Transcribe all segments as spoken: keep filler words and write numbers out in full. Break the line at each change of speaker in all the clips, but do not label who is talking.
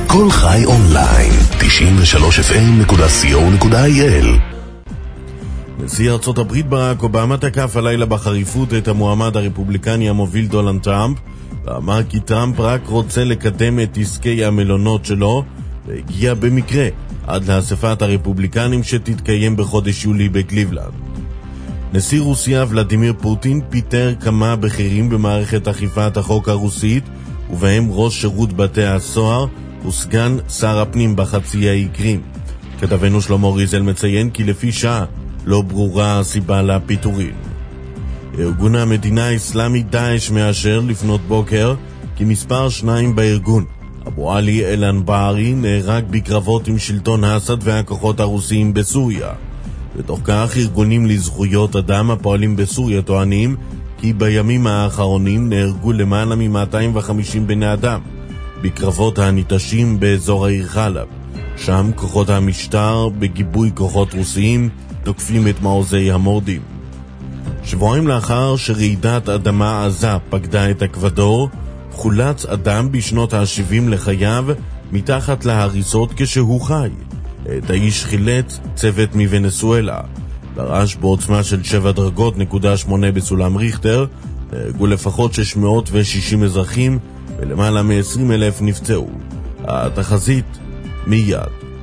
כל חי אונליין, תשעים ושלוש אף אם נקודה סי או נקודה איי אל. נשיא ארצות הברית ברק אובמה תקף הלילה בחריפות את המועמד הרפובליקני המוביל דונלד טראמפ, ואמר כי טראמפ רק רוצה לקדם את עסקי המלונות שלו, והגיע במקרה עד לאספת הרפובליקנים שתתקיים בחודש יולי בקליבלנד. נשיא רוסיה ולדימיר פוטין פיטר כמה בכירים במערכת אכיפת החוק הרוסית, ובהם ראש שירות בתי הסוהר וסגן שר הפנים בחצי האי קרים. כתבנו שלמה ריזל מציין כי לפי שעה לא ברורה הסיבה לפיטורים. ארגון המדינה האסלאמית דאעש מאשר לפנות בוקר כי מספר שניים בארגון, אבו עלי אל-אנבארי, נהרג בקרבות עם שלטון אסד והכוחות הרוסיים בסוריה. בתוך כך ארגונים לזכויות אדם הפועלים בסוריה טוענים כי בימים האחרונים נהרגו למעלה מ-מאתיים וחמישים בני אדם בקרבות הניטשים באזור העיר חלב. שם כוחות המשטר בגיבוי כוחות רוסיים תוקפים את מעוזי המורדים. שבועיים לאחר שרעידת אדמה עזה פקדה את אקוודור, חולץ אדם בשנות ה-שבעים לחייו מתחת להריסות כשהוא חי. את האיש חילץ צוות מוונצואלה. ברעש בעוצמה של שבע דרגות נקודה שמונה בסולם ריכטר, נהרגו לפחות שש מאות ושישים אזרחים ולמעלה מ-עשרים אלף נפצעו. התחזית מיד.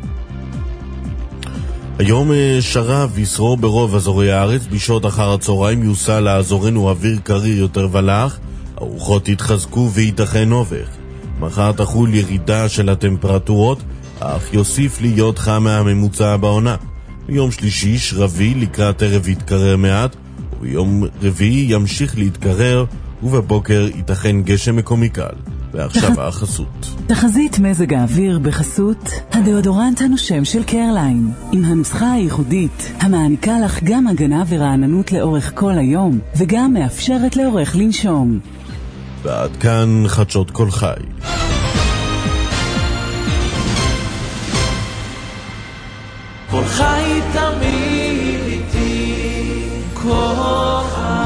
היום שרב ישרור ברוב אזורי הארץ, בשעות אחר הצהריים יוסע לאזורנו אוויר קריר יותר ולח, הרוחות יתחזקו וייתכן אובך. מחר תחול ירידה של הטמפרטורות, אך יוסיף להיות חם מהממוצע בעונה. ביום שלישי שרבי לקראת ערב יתקרר מעט, וביום רביעי ימשיך להתקרר, ובבוקר ייתכן גשם מקומי קל. ועכשיו החסות.
תחזית מזג האוויר בחסות הדאודורנט הנושם של קרליין, עם הנוסחה הייחודית המעניקה לך גם הגנה ורעננות לאורך כל היום, וגם מאפשרת לאורך לנשום.
ועד כאן חדשות כל חי.
כל חי תמיד איתי, כל חי.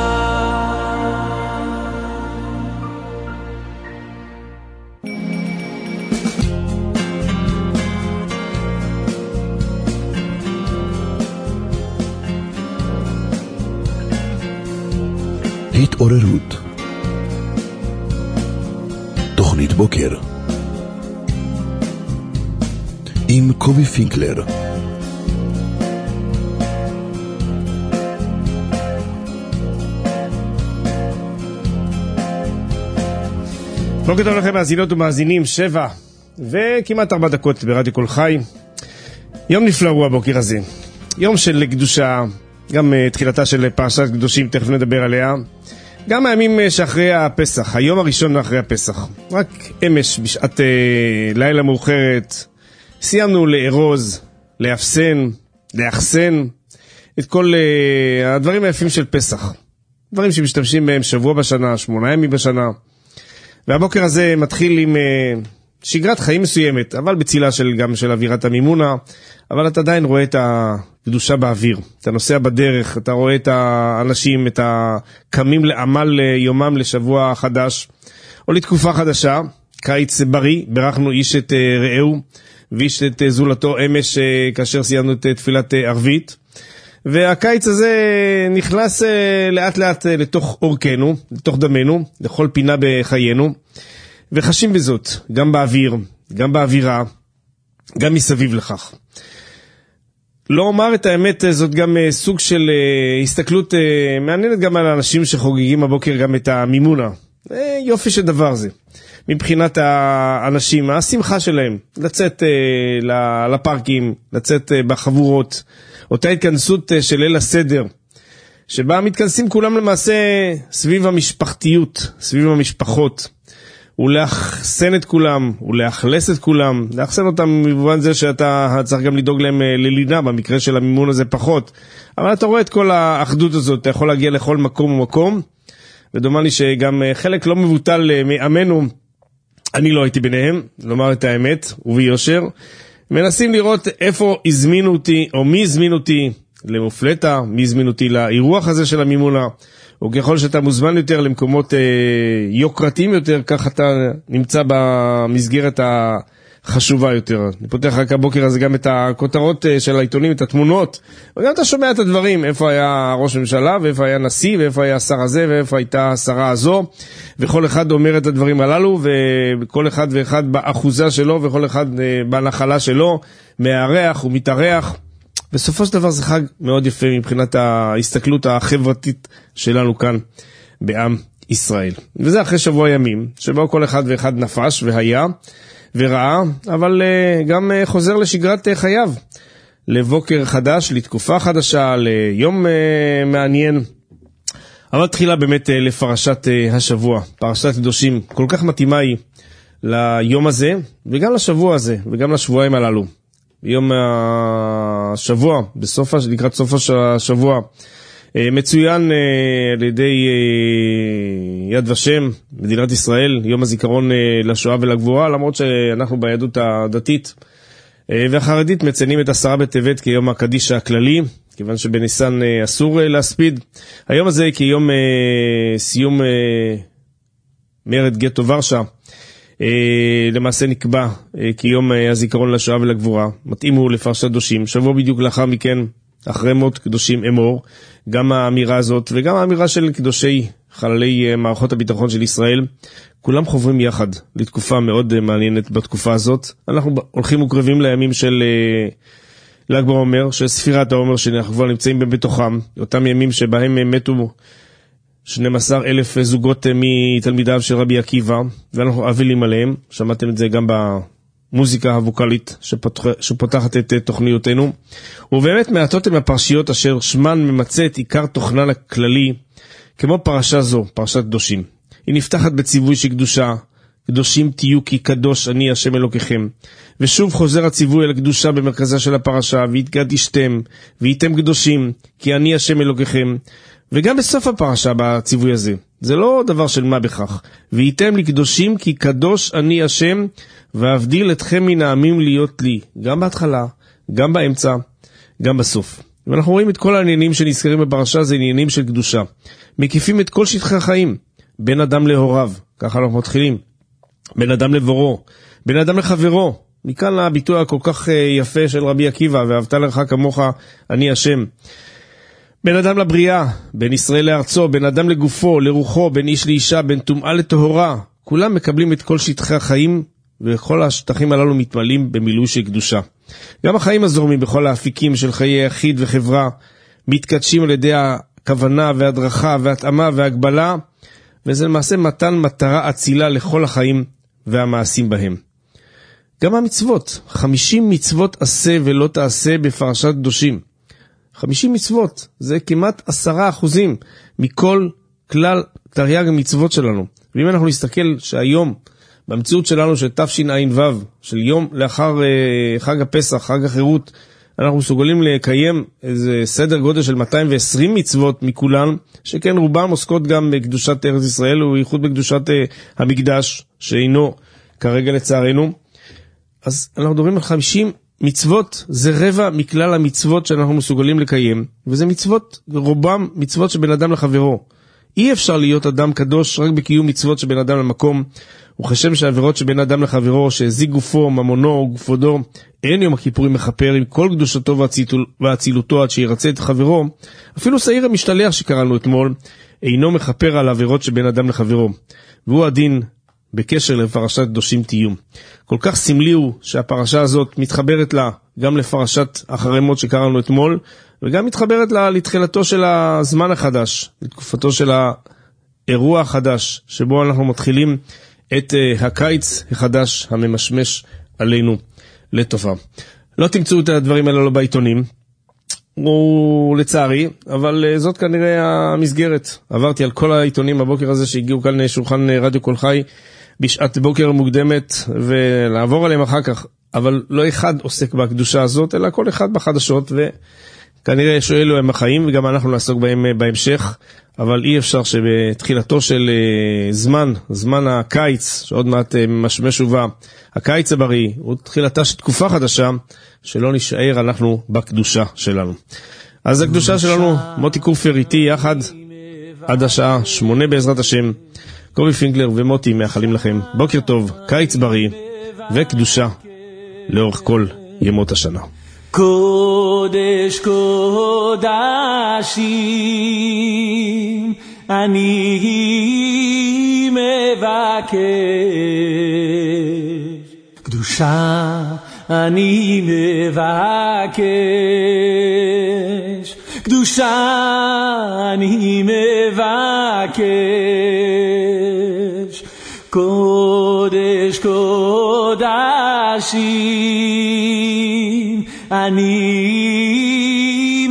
התעוררות, תוכנית בוקר עם קובי פינקלר.
בוקר טוב לכם מאזינות ומאזינים, שבע וכמעט ארבע דקות ברדיו כל חי. יום נפלא הוא הבוקר הזה, יום של קדושה, גם תחילתה של פרשת קדושים, תכף נדבר עליה. גם הימים שאחרי הפסח, היום הראשון אחרי הפסח, רק אמש בשעת אה, לילה מאוחרת סיימנו לארוז, לאפסן, לאחסן את כל אה, הדברים היפים של פסח, דברים שמשתמשים בהם שבוע בשנה, שמונה ימים בשנה. והבוקר הזה מתחיל עם uh, שגרת חיים מסוימת, אבל בצילה של, גם של אווירת המימונה, אבל אתה עדיין רואה את הקדושה באוויר. אתה נוסע בדרך, אתה רואה את האנשים, את הקמים לעמל יומם לשבוע חדש, או לתקופה חדשה, קיץ בריא, ברכנו איש את uh, רעהו, ואיש את uh, זולתו אמש, uh, כאשר סיימנו את uh, תפילת uh, ערבית. והקיץ הזה נכנס לאט לאט לתוך אורכנו, לתוך דמנו, לכל פינה בחיינו, וחשים בזאת, גם באוויר, גם באווירה, גם מסביב לכך. לא אומר את האמת, זאת גם סוג של הסתכלות מעניינת גם על האנשים שחוגגים הבוקר גם את המימונה. יופי של דבר זה. מבחינת האנשים, השמחה שלהם, לצאת לפארקים, לצאת בחבורות, אותה התכנסות של ליל הסדר, שבה מתכנסים כולם למעשה סביב המשפחתיות, סביב המשפחות, ולאחסן את כולם, ולאכלס את כולם, לאחסן אותם במובן זה שאתה צריך גם לדאוג להם ללינה, במקרה של המימון הזה פחות, אבל אתה רואה את כל האחדות הזאת, אתה יכול להגיע לכל מקום ומקום, ודומה לי שגם חלק לא מבוטל מעמנו, אני לא הייתי ביניהם, לומר את האמת, וביושר, מנסים לראות איפה הזמינו אותי, או מי הזמין אותי למופלטה, מי הזמין אותי לאירוח הזה של המימונה, וככל שאתה מוזמן יותר למקומות אה, יוקרתיים יותר, כך אתה נמצא במסגרת החשובה יותר. אני פותח רק הבוקר הזה גם את הכותרות אה, של העיתונים, את התמונות, וגם אתה שומע את הדברים, איפה היה ראש ממשלה, ואיפה היה נשיא, ואיפה היה שר הזה, ואיפה הייתה השרה הזו, וכל אחד אומר את הדברים הללו, וכל אחד ואחד באחוזה שלו, וכל אחד אה, בנחלה שלו, מארח ומתארח. בסופו של דבר זה חג מאוד יפה מבחינת ההסתכלות החברתית שלנו כאן בעם ישראל. וזה אחרי שבוע ימים, שבו כל אחד ואחד נפש והיה וראה, אבל גם חוזר לשגרת חייו, לבוקר חדש, לתקופה חדשה, ליום מעניין. אבל תחילה באמת לפרשת השבוע, פרשת קדושים, כל כך מתאימה היא ליום הזה, וגם לשבוע הזה, וגם לשבועיים הללו. ביום השבוע, בסוף, לקראת סוף השבוע, מצוין על ידי יד ושם, מדינת ישראל, יום הזיכרון לשואה ולגבורה, למרות שאנחנו ביהדות הדתית והחרדית מציינים את עשרה בטבת כיום הקדיש הכללי, כיוון שבניסן אסור להספיד. היום הזה כיום סיום מרד גטו ורשה, למעשה נקבע כיום הזיכרון לשואה ולגבורה, מתאים הוא לפרשת קדושים, שבוע בדיוק לאחר מכן, אחרי מות קדושים אמור, גם האמירה הזאת וגם האמירה של קדושי חללי מערכות הביטחון של ישראל, כולם חוברים יחד לתקופה מאוד מעניינת בתקופה הזאת. אנחנו הולכים וקרבים לימים של ל"ג בעומר, של ספירת העומר, שאנחנו כבר נמצאים בתוכם, אותם ימים שבהם מתו שנים עשר אלף זוגות מתלמידיו של רבי עקיבא, ואנחנו אבלים עליהם. שמעתם את זה גם במוזיקה הווקלית שפותח, שפותחת את תוכניותינו. ובאמת מעטות הם הפרשיות אשר שמן ממצא את עיקר תוכנן הכללי, כמו פרשה זו, פרשת קדושים. היא נפתחת בציווי שקדושה, קדושים תהיו כי קדוש אני השם אלוקיכם. ושוב חוזר הציווי על הקדושה במרכזה של הפרשה, והתקדשתם, והייתם קדושים, כי אני השם אלוקיכם. וגם בסוף הפרשה בציווי הזה, זה לא דבר של מה בכך. והייתם לי קדושים כי קדוש אני השם, ואבדיל אתכם מן העמים להיות לי. גם בהתחלה, גם באמצע, גם בסוף. ואנחנו רואים את כל העניינים שנזכרים בפרשה, זה עניינים של קדושה. מקיפים את כל שטחי החיים. בין אדם להוריו, ככה אנחנו מתחילים. בין אדם לבורו, בין אדם לחברו. מכאן הביטוי הכל כך יפה של רבי עקיבא, ואהבת לרעך כמוך אני השם. בין אדם לבריאה, בין ישראל לארצו, בין אדם לגופו, לרוחו, בין איש לאישה, בין טומאה לטהורה. כולם מקבלים את כל שטחי החיים, וכל השטחים הללו מתמלאים במילוי של קדושה. גם החיים הזורמים בכל האפיקים של חיי יחיד וחברה, מתקדשים על ידי הכוונה והדרכה והתאמה והגבלה, וזה למעשה מתן מטרה אצילה לכל החיים והמעשים בהם. גם המצוות, חמישים מצוות עשה ולא תעשה בפרשת קדושים. חמישים מצוות, זה כמעט עשרה אחוזים מכל כלל תרי"ג המצוות שלנו. ואם אנחנו נסתכל שהיום, במציאות שלנו של תשע"ו, של יום לאחר אה, חג הפסח, חג החירות, אנחנו מסוגלים לקיים איזה סדר גודל של מאתיים ועשרים מצוות מכולן, שכן רובם עוסקות גם בקדושת ארץ ישראל, ובייחוד בקדושת אה, המקדש, שאינו כרגע לצערנו. אז אנחנו מדברים על חמישים מצוות, זה רבע מכלל המצוות שאנחנו מסוגלים לקיים, וזה מצוות, רובם מצוות שבין אדם לחברו. אי אפשר להיות אדם קדוש רק בקיום מצוות שבין אדם למקום, וכשם שהעבירות שבין אדם לחברו, שהזיק גופו, ממונו או גופודו, אין יום הכיפורים מחפר עם כל קדושתו והצילותו עד שירצה את חברו, אפילו שעיר המשתלח שקראנו אתמול, אינו מחפר על העבירות שבין אדם לחברו. והוא הדין בקשר לפרשת קדושים תהיו. כל כך סמלי הוא שהפרשה הזאת מתחברת לה גם לפרשת אחרי מות שקראנו אתמול, וגם מתחברת לה לתחילתו של הזמן החדש, לתקופתו של האירוע החדש, שבו אנחנו מתחילים את uh, הקיץ החדש הממשמש עלינו לטובה. לא תמצאו את הדברים האלה לא בעיתונים, הוא לצערי, אבל uh, זאת כנראה המסגרת. עברתי על כל העיתונים הבוקר הזה שהגיעו כאן לשולחן רדיו כל חי, בשעת בוקר מוקדמת, ולעבור עליהם אחר כך, אבל לא אחד עוסק בקדושה הזאת, אלא כל אחד בחדשות, וכנראה שאלו הם החיים, וגם אנחנו נעסוק בהם בהמשך, אבל אי אפשר שבתחילתו של זמן, זמן הקיץ, שעוד מעט משמש ובא, הקיץ הבריא, הוא תחילתה של תקופה חדשה, שלא נשאר אנחנו בקדושה שלנו. אז הקדושה שלנו, מוטי קופר איתי יחד, עד השעה שמונה בעזרת השם. קובי פינקלר ומוטי מאחלים לכם בוקר טוב, קיץ בריא וקדושה לאורך כל ימות השנה.
קודש קודשים אני מבקש, קדושה אני מבקש, קדושה אני מבקש, קודש קודשים אני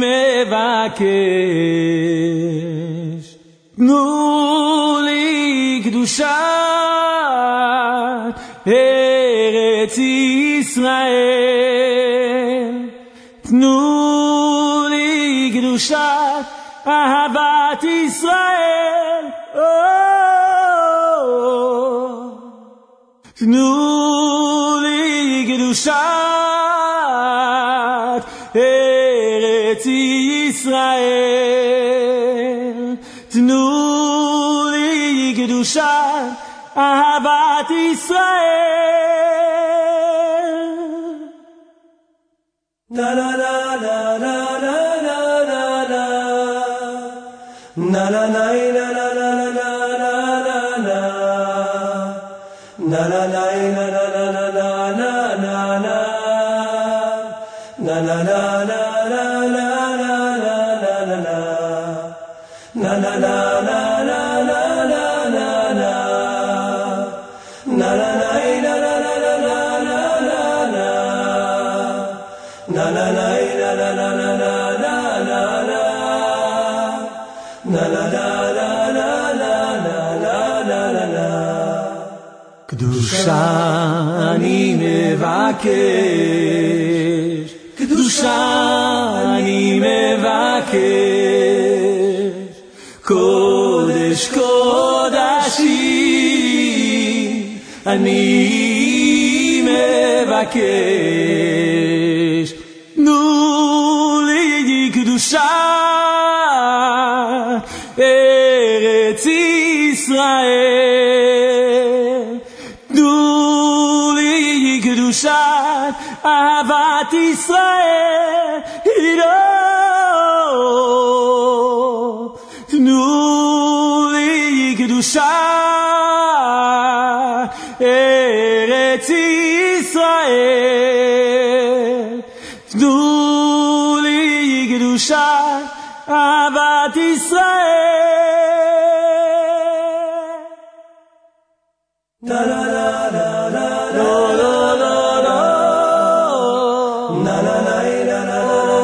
מבקש. תנו לי קדושת ארץ ישראל, תנו לי קדושת אהבת ישראל, תנו לי קדושת ארץ ישראל, תנו לי קדושת אהבת ישראל. לה לה לה לה לה לה לה לה לה לה לה קדושה אני מבקש, קדושה אני מבקש, קודש קודשים אני מבקש. תנו לי קדושה ארץ ישראל, תנו לי קדושת אהבת ישראל, תנו לי קדושת ארץ ישראל, תנו לי קדושת אהבת ישראל. La la la la la la la la la la la la la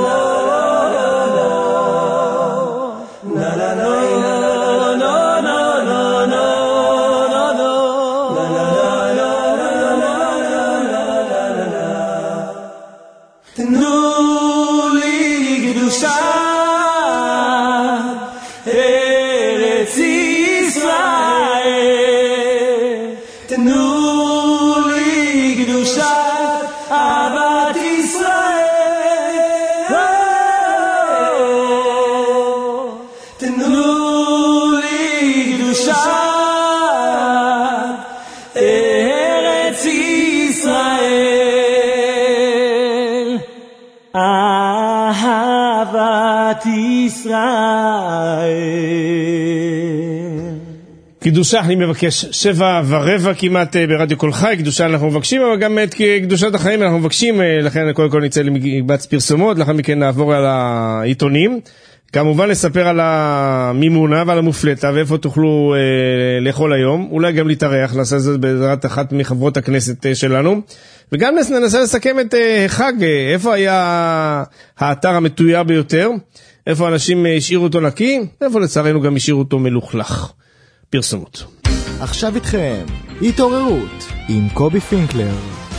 קדושה אני מבקש, שבע ורבע כמעט ברדיו כל חי, קדושה אנחנו מבקשים, אבל גם את קדושת החיים אנחנו מבקשים, לכן קודם כל נצא למקבץ פרסומות, לאחר מכן נעבור על העיתונים, כמובן נספר על המימונה ועל המופלטה, ואיפה תוכלו אה, לאכול היום, אולי גם להתארח, נעשה את זה בעזרת אחת מחברות הכנסת אה, שלנו, וגם ננסה לסכם את אה, חג, אה, איפה היה האתר המתויה ביותר, איפה אנשים אה, השאירו אותו נקי, איפה לצערנו גם השאירו אותו מלוכלך. פרסומות.
עכשיו איתכם, התעוררות עם קובי פינקלר.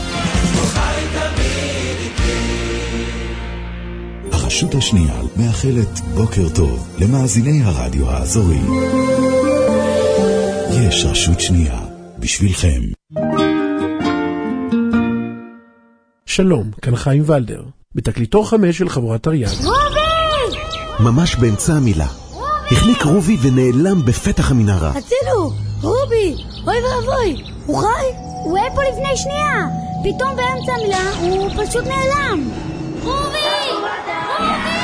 הרשות השנייה מאחלת בוקר טוב למאזיני הרדיו האזורי. יש רשות שנייה בשבילכם.
שלום, כאן חיים ולדר, בתקליטור חמש של חבורת אריאן.
רובי!
ממש באמצע המילה.
רובי! החליק רובי ונעלם בפתח המנהרה.
הצילו! רובי! אוי ואבוי! הוא חי? הוא היה פה לפני שנייה! פתאום באמצע המילה הוא פשוט נעלם! רובי! רובי!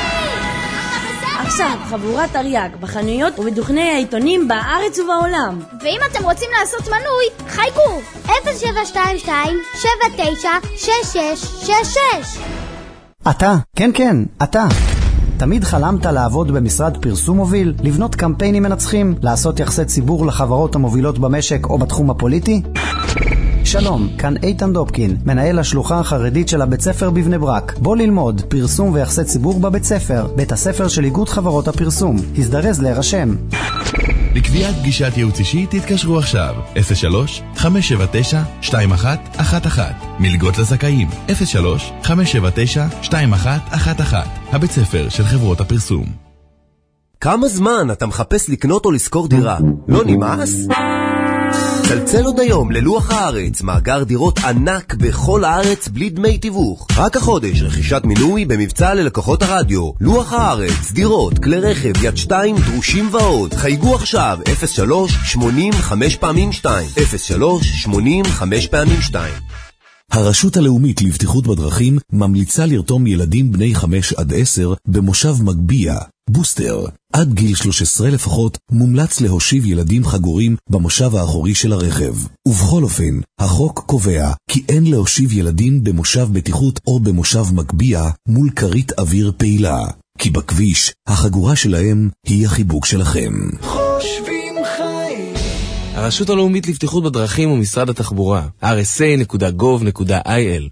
עכשיו, חבורת אריאק בחנויות ובדוכני העיתונים בארץ ובעולם.
ואם אתם רוצים לעשות מנוי, חייגו! אפס שבע שתיים שתיים שבע תשע שש שש שש שש.
אתה, כן כן, אתה. תמיד חלמת לעבוד במשרד פרסום מוביל, לבנות קמפיינים מנצחים, לעשות יחסי ציבור לחברות המובילות במשק או בתחום הפוליטי? שלום, כאן איתן דופקין, מנהל השלוחה החרדית של הבית ספר בבני ברק. בוא ללמוד פרסום ויחסי ציבור בבית ספר, בית הספר של איגוד חברות הפרסום. הזדרז להירשם.
לקביעת פגישת ייעוץ אישי תתקשרו עכשיו אפס שלוש חמש שבע תשע שתיים אחת אחת אחת. מלגות לזכאים אפס שלוש חמש שבע תשע שתיים אחת אחת אחת. הבית ספר של חברות הפרסום.
כמה זמן אתה מחפש לקנות או לשכור דירה? לא נמאס? צלצל עוד היום ללוח הארץ, מאגר דירות ענק בכל הארץ בלי דמי תיווך. רק החודש רכישת מינוי במבצע ללקוחות הרדיו. לוח הארץ, דירות, כלי רכב, יד שתיים, דרושים ועוד. חייגו עכשיו אפס שלוש שמונים חמש פעמים שתיים אפס שלוש שמונים חמש פעמים שתיים.
הרשות הלאומית לבטיחות בדרכים ממליצה לרתום ילדים בני חמש עד עשר במושב מגביה. בוסטר. עד גיל שלוש עשרה לפחות מומלץ להושיב ילדים חגורים במושב האחורי של הרכב. ובכל אופן, החוק קובע כי אין להושיב ילדים במושב בטיחות או במושב מגביה מול קרית אוויר פעילה. כי בכביש, החגורה שלהם היא החיבוק שלכם.
חושבים חיים.
הרשות הלאומית לבטיחות בדרכים ומשרד התחבורה. אר אס איי נקודה גוב נקודה איי אל.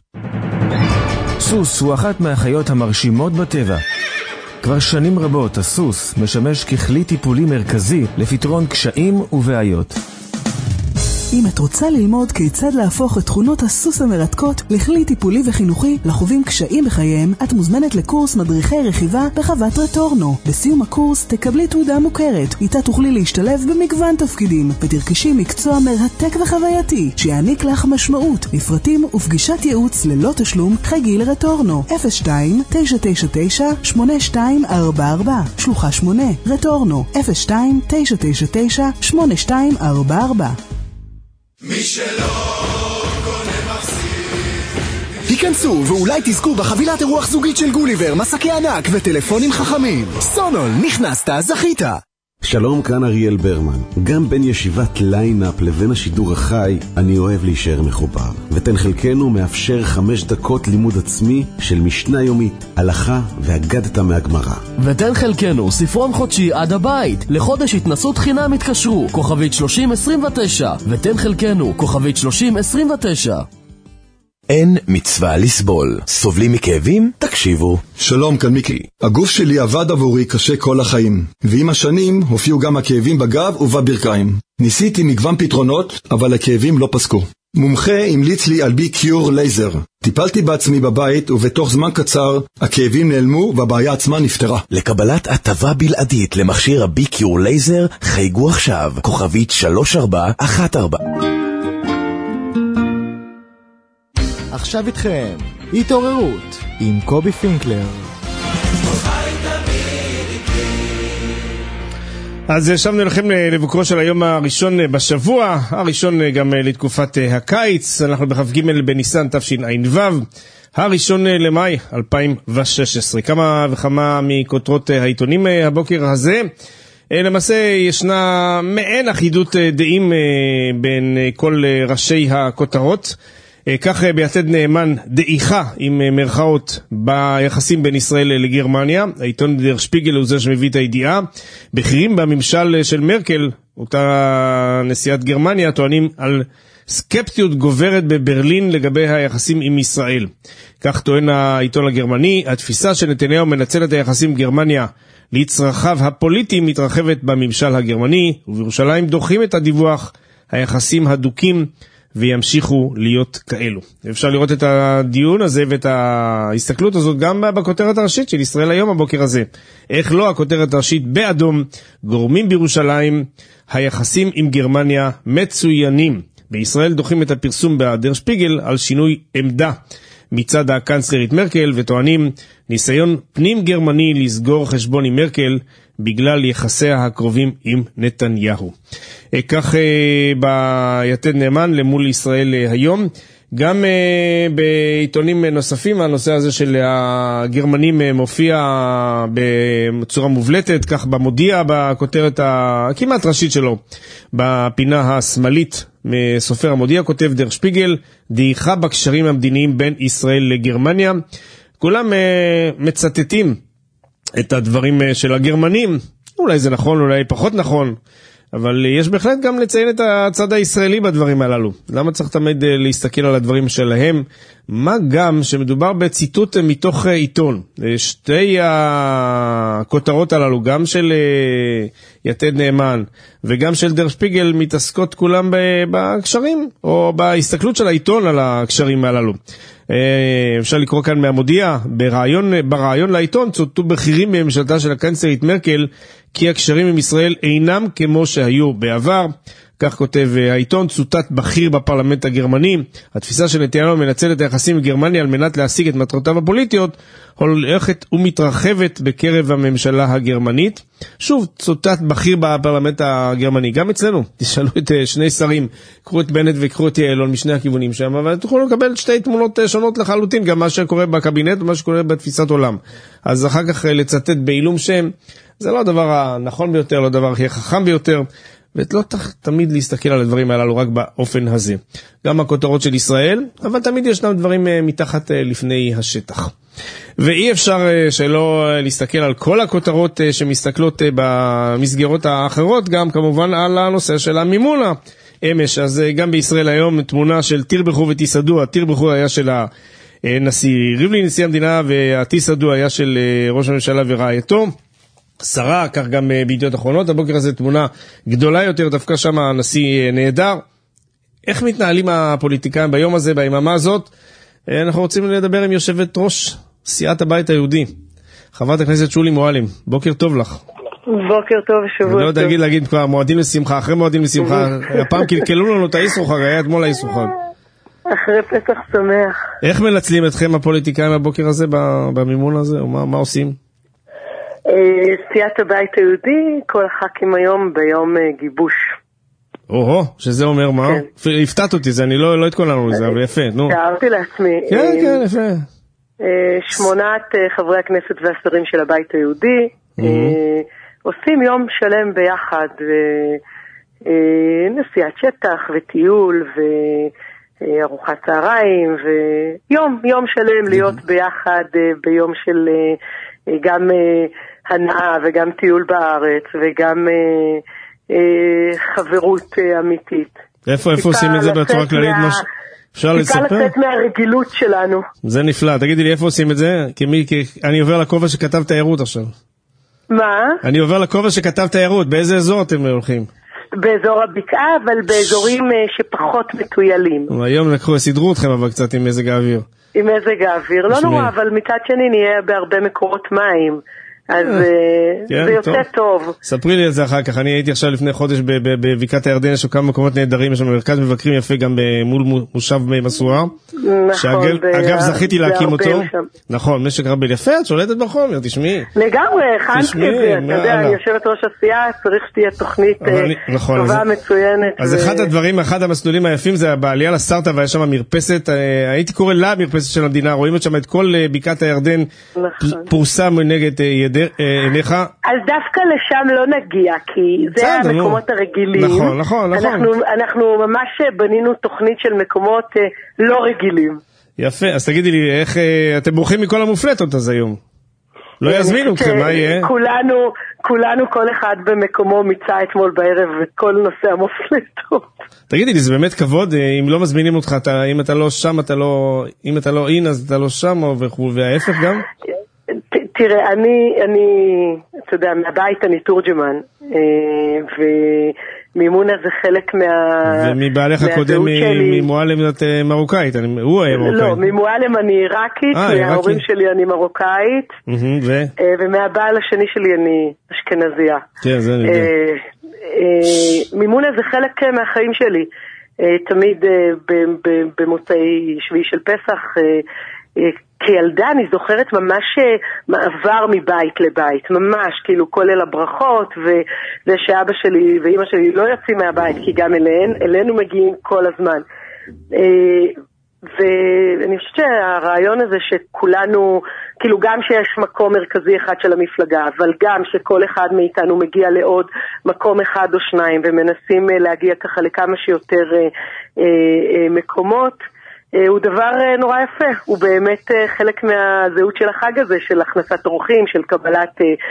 סוס הוא אחת מהחיות המרשימות בטבע. כבר שנים רבות הסוס משמש ככלי טיפולי מרכזי לפתרון קשיים ובעיות.
אם את רוצה ללמוד כיצד להפוך את תכונות הסוס המרתקות לכלי טיפולי וחינוכי לחווים קשיים בחייהם, את מוזמנת לקורס מדריכי רכיבה בחוות רטורנו. בסיום הקורס תקבלי תעודה מוכרת, איתה תוכלי להשתלב במגוון תפקידים ותרכשי מקצוע מרתק וחווייתי שיעניק לך משמעות. לפרטים ופגישת ייעוץ ללא תשלום חייגי לרטורנו אפס שתיים תשע תשע תשע שמונה שתיים ארבע ארבע. שלוחה שמונה רטורנו אפס שתיים תשע תשע תשע שמונה שתיים ארבע ארבע.
מי שלא קונה מחזיר.
היכנסו ואולי תזכו בחבילת אירוח זוגית של גוליבר, מסקי ענק וטלפונים חכמים. סונול, נכנסת, זכית.
שלום, כאן אריאל ברמן. גם בין ישיבת ליינאפ לבין השידור החי, אני אוהב להישאר מחובר. ותן חלקנו מאפשר חמש דקות לימוד עצמי של משנה יומית, הלכה והגדת מהגמרא.
ותן חלקנו ספרון חודשי עד הבית. לחודש התנסות חינם התקשרו, כוכבית שלושים עשרים ותשע. ותן חלקנו, כוכבית שלושים עשרים ותשע.
אין מצווה לסבול. סובלים מכאבים? תקשיבו.
שלום, כאן מיקי. הגוף שלי עבד עבורי קשה כל החיים, ועם השנים הופיעו גם הכאבים בגב ובברכיים. ניסיתי מגוון פתרונות, אבל הכאבים לא פסקו. מומחה המליץ לי על בי קיור לייזר. טיפלתי בעצמי בבית, ובתוך זמן קצר הכאבים נעלמו והבעיה עצמה נפתרה.
לקבלת הטבה בלעדית למכשיר הבי קיור לייזר, חייגו עכשיו, כוכבית שלוש ארבע אחת ארבע.
עכשיו איתכם, התעוררות עם קובי פינקלר.
אז ישבנו לכם לבוקרו של היום הראשון בשבוע, הראשון גם לתקופת הקיץ, אנחנו בחג ג' בניסן תשע"ו, הראשון למאי אלפיים ושש עשרה. כמה וכמה מכותרות העיתונים הבוקר הזה. למעשה ישנה מעין אחידות דעים בין כל ראשי הכותרות. כך ביתד נאמן דעיכה עם מרכאות ביחסים בין ישראל לגרמניה. העיתון דר שפיגל הוא זה שמביא את הידיעה. בכירים בממשל של מרקל, אותה נשיאת גרמניה, טוענים על סקפטיות גוברת בברלין לגבי היחסים עם ישראל. כך טוען העיתון הגרמני, התפיסה שנתניהו מנצל את היחסים עם גרמניה לצרכיו הפוליטיים מתרחבת בממשל הגרמני, ובירושלים דוחים את הדיווח, היחסים הדוקים וימשיכו להיות כאלו. אפשר לראות את הדיון הזה ואת ההסתכלות הזאת גם בכותרת הראשית של ישראל היום הבוקר הזה. איך לא, הכותרת הראשית באדום, גורמים בירושלים, היחסים עם גרמניה מצוינים. בישראל דוחים את הפרסום בדר שפיגל על שינוי עמדה מצד הקנצלרית מרקל, וטוענים ניסיון פנים גרמני לסגור חשבון עם מרקל בגלל יחסיה הקרובים עם נתניהו. כך ביתד נאמן למול ישראל היום. גם uh, בעיתונים נוספים הנושא הזה של הגרמנים uh, מופיע בצורה מובלטת, כך במודיע, בכותרת הכמעט ראשית שלו, בפינה השמאלית מסופר המודיע, כותב דר שפיגל, דעיכה בקשרים המדיניים בין ישראל לגרמניה. כולם uh, מצטטים את הדברים uh, של הגרמנים, אולי זה נכון, אולי פחות נכון, אבל יש בהחלט גם לציין את הצד הישראלי בדברים הללו. למה צריך תמיד להסתכל על הדברים שלהם? מה גם שמדובר בציטוט מתוך עיתון. שתי הכותרות הללו, גם של יתד נאמן וגם של דר שפיגל, מתעסקות כולם בקשרים, או בהסתכלות של העיתון על הקשרים הללו. אפשר לקרוא כאן מהמודיע, ברעיון, ברעיון לעיתון צוטטו בכירים בממשלתה של הקנצלרית מרקל כי הקשרים עם ישראל אינם כמו שהיו בעבר. כך כותב העיתון, צוטט בכיר בפרלמנט הגרמני, התפיסה של נתניהו מנצל את היחסים עם גרמניה על מנת להשיג את מטרותיו הפוליטיות, הולכת ומתרחבת בקרב הממשלה הגרמנית. שוב, צוטט בכיר בפרלמנט הגרמני, גם אצלנו, תשאלו את שני שרים, קחו את בנט וקחו את יעלון משני הכיוונים שם, אבל תוכלו לקבל שתי תמונות שונות לחלוטין, גם מה שקורה בקבינט ומה שקורה בתפיסת עולם. אז אחר כך לצטט בעילום שם, זה לא הדבר הנכון ביותר, לא הדבר הכי חכם ביותר, ולא תמיד להסתכל על הדברים הללו רק באופן הזה. גם הכותרות של ישראל, אבל תמיד ישנם דברים מתחת לפני השטח. ואי אפשר שלא להסתכל על כל הכותרות שמסתכלות במסגרות האחרות, גם כמובן על הנושא של המימונה אמש. אז גם בישראל היום תמונה של תירבחו ותיסדו, התירבחו היה של הנשיא ריבלין, נשיא המדינה, והתיסדו היה של ראש הממשלה ורעייתו. שרה, כך גם בידיעות אחרונות, הבוקר הזה תמונה גדולה יותר, דווקא שם הנשיא נהדר. איך מתנהלים הפוליטיקאים ביום הזה, ביממה הזאת? אנחנו רוצים לדבר עם יושבת ראש סיעת הבית היהודי, חברת הכנסת שולי מועלם. בוקר טוב לך.
בוקר טוב, שבוע טוב.
לא יודע להגיד, להגיד כבר מועדים לשמחה, אחרי מועדים לשמחה, הפעם קלקלו לנו את האיסרו חג, היה אתמול האיסרו חג.
אחרי פסח שמח.
איך מנצלים אתכם הפוליטיקאים הבוקר הזה, במימון הזה, או מה, מה עושים?
סיעת הבית היהודי, כל הח"כים היום ביום גיבוש.
או-הו, שזה אומר מה? הפתעת אותי, זה אני לא התכוננו לזה, אבל יפה, נו.
תיארתי לעצמי.
כן, כן, יפה.
שמונת חברי הכנסת והשרים של הבית היהודי עושים יום שלם ביחד, נסיעת שטח וטיול וארוחת צהריים, ויום, יום שלם להיות ביחד ביום של גם הנאה וגם טיול בארץ וגם אה, אה, חברות אה, אמיתית.
איפה, איפה עושים את זה בצורה כללית? מה... אפשר לספר?
טיפה לצאת מהרגילות שלנו.
זה נפלא. תגידי לי, איפה עושים את זה? כי מי, כי אני עובר לכובע שכתב תיירות עכשיו.
מה?
אני עובר לכובע שכתב תיירות. באיזה אזור אתם הולכים?
באזור הבקעה, אבל באזורים שפחות מטוילים.
היום לקחו, סדרו אתכם אבל קצת עם מזג האוויר.
עם מזג האוויר. לא נורא, אבל מצד שני נהיה בהרבה מקורות מים. אז זה יוצא טוב.
ספרי לי על זה אחר כך. אני הייתי עכשיו לפני חודש בבקעת הירדן, יש כמה מקומות נהדרים, יש שם מרכז מבקרים יפה גם מול מושב מסורה.
נכון.
אגב, זכיתי להקים אותו. נכון, משק רבל יפה, את שולטת בחומר, תשמעי.
לגמרי, הכנתי את זה. אתה יודע, אני יושבת ראש עשייה, צריך שתהיה תוכנית טובה, מצוינת.
אז אחד הדברים, אחד המסלולים היפים זה בעלייה לסטארט-אפ, ויש שם מרפסת, הייתי קורא לה מרפסת של המדינה, רואים את שם את כל בקעת הירדן פורסם נגד עיניך.
אז דווקא לשם לא נגיע, כי זה המקומות הרגילים.
נכון, נכון, נכון.
אנחנו ממש בנינו תוכנית של מקומות לא רגילים.
יפה, אז תגידי לי, איך אתם בורחים מכל המופלטות אז היום? לא יזמינו אתכם, מה יהיה?
כולנו, כולנו כל אחד במקומו מיצה אתמול בערב וכל נושא המופלטות.
תגידי לי, זה באמת כבוד, אם לא מזמינים אותך, אם אתה לא שם, אתה לא, אם אתה לא אין, אז אתה לא שם, וההפך גם?
תראה, אני, אני, אתה יודע, מהבית אני תורג'מן, ומימונה זה חלק מה...
ומבעלך הקודם ממועלם את מרוקאית, הוא היה מרוקאית.
לא, ממועלם אני עיראקית, מההורים שלי אני מרוקאית, ומהבעל השני שלי אני אשכנזיה.
כן, זה אני יודע.
מימונה זה חלק מהחיים שלי. תמיד במוצאי שביעי של פסח, כילדה אני זוכרת ממש מעבר מבית לבית, ממש כאילו כולל הברכות, וזה שאבא שלי ואמא שלי לא יוצאים מהבית, כי גם אליהן, אלינו מגיעים כל הזמן. ואני חושבת שהרעיון הזה שכולנו, כאילו גם שיש מקום מרכזי אחד של המפלגה, אבל גם שכל אחד מאיתנו מגיע לעוד מקום אחד או שניים, ומנסים להגיע ככה לכמה שיותר מקומות, הוא דבר נורא יפה. הוא באמת חלק מהזהות של החג הזה, של הכנסת אורחים, של קבלת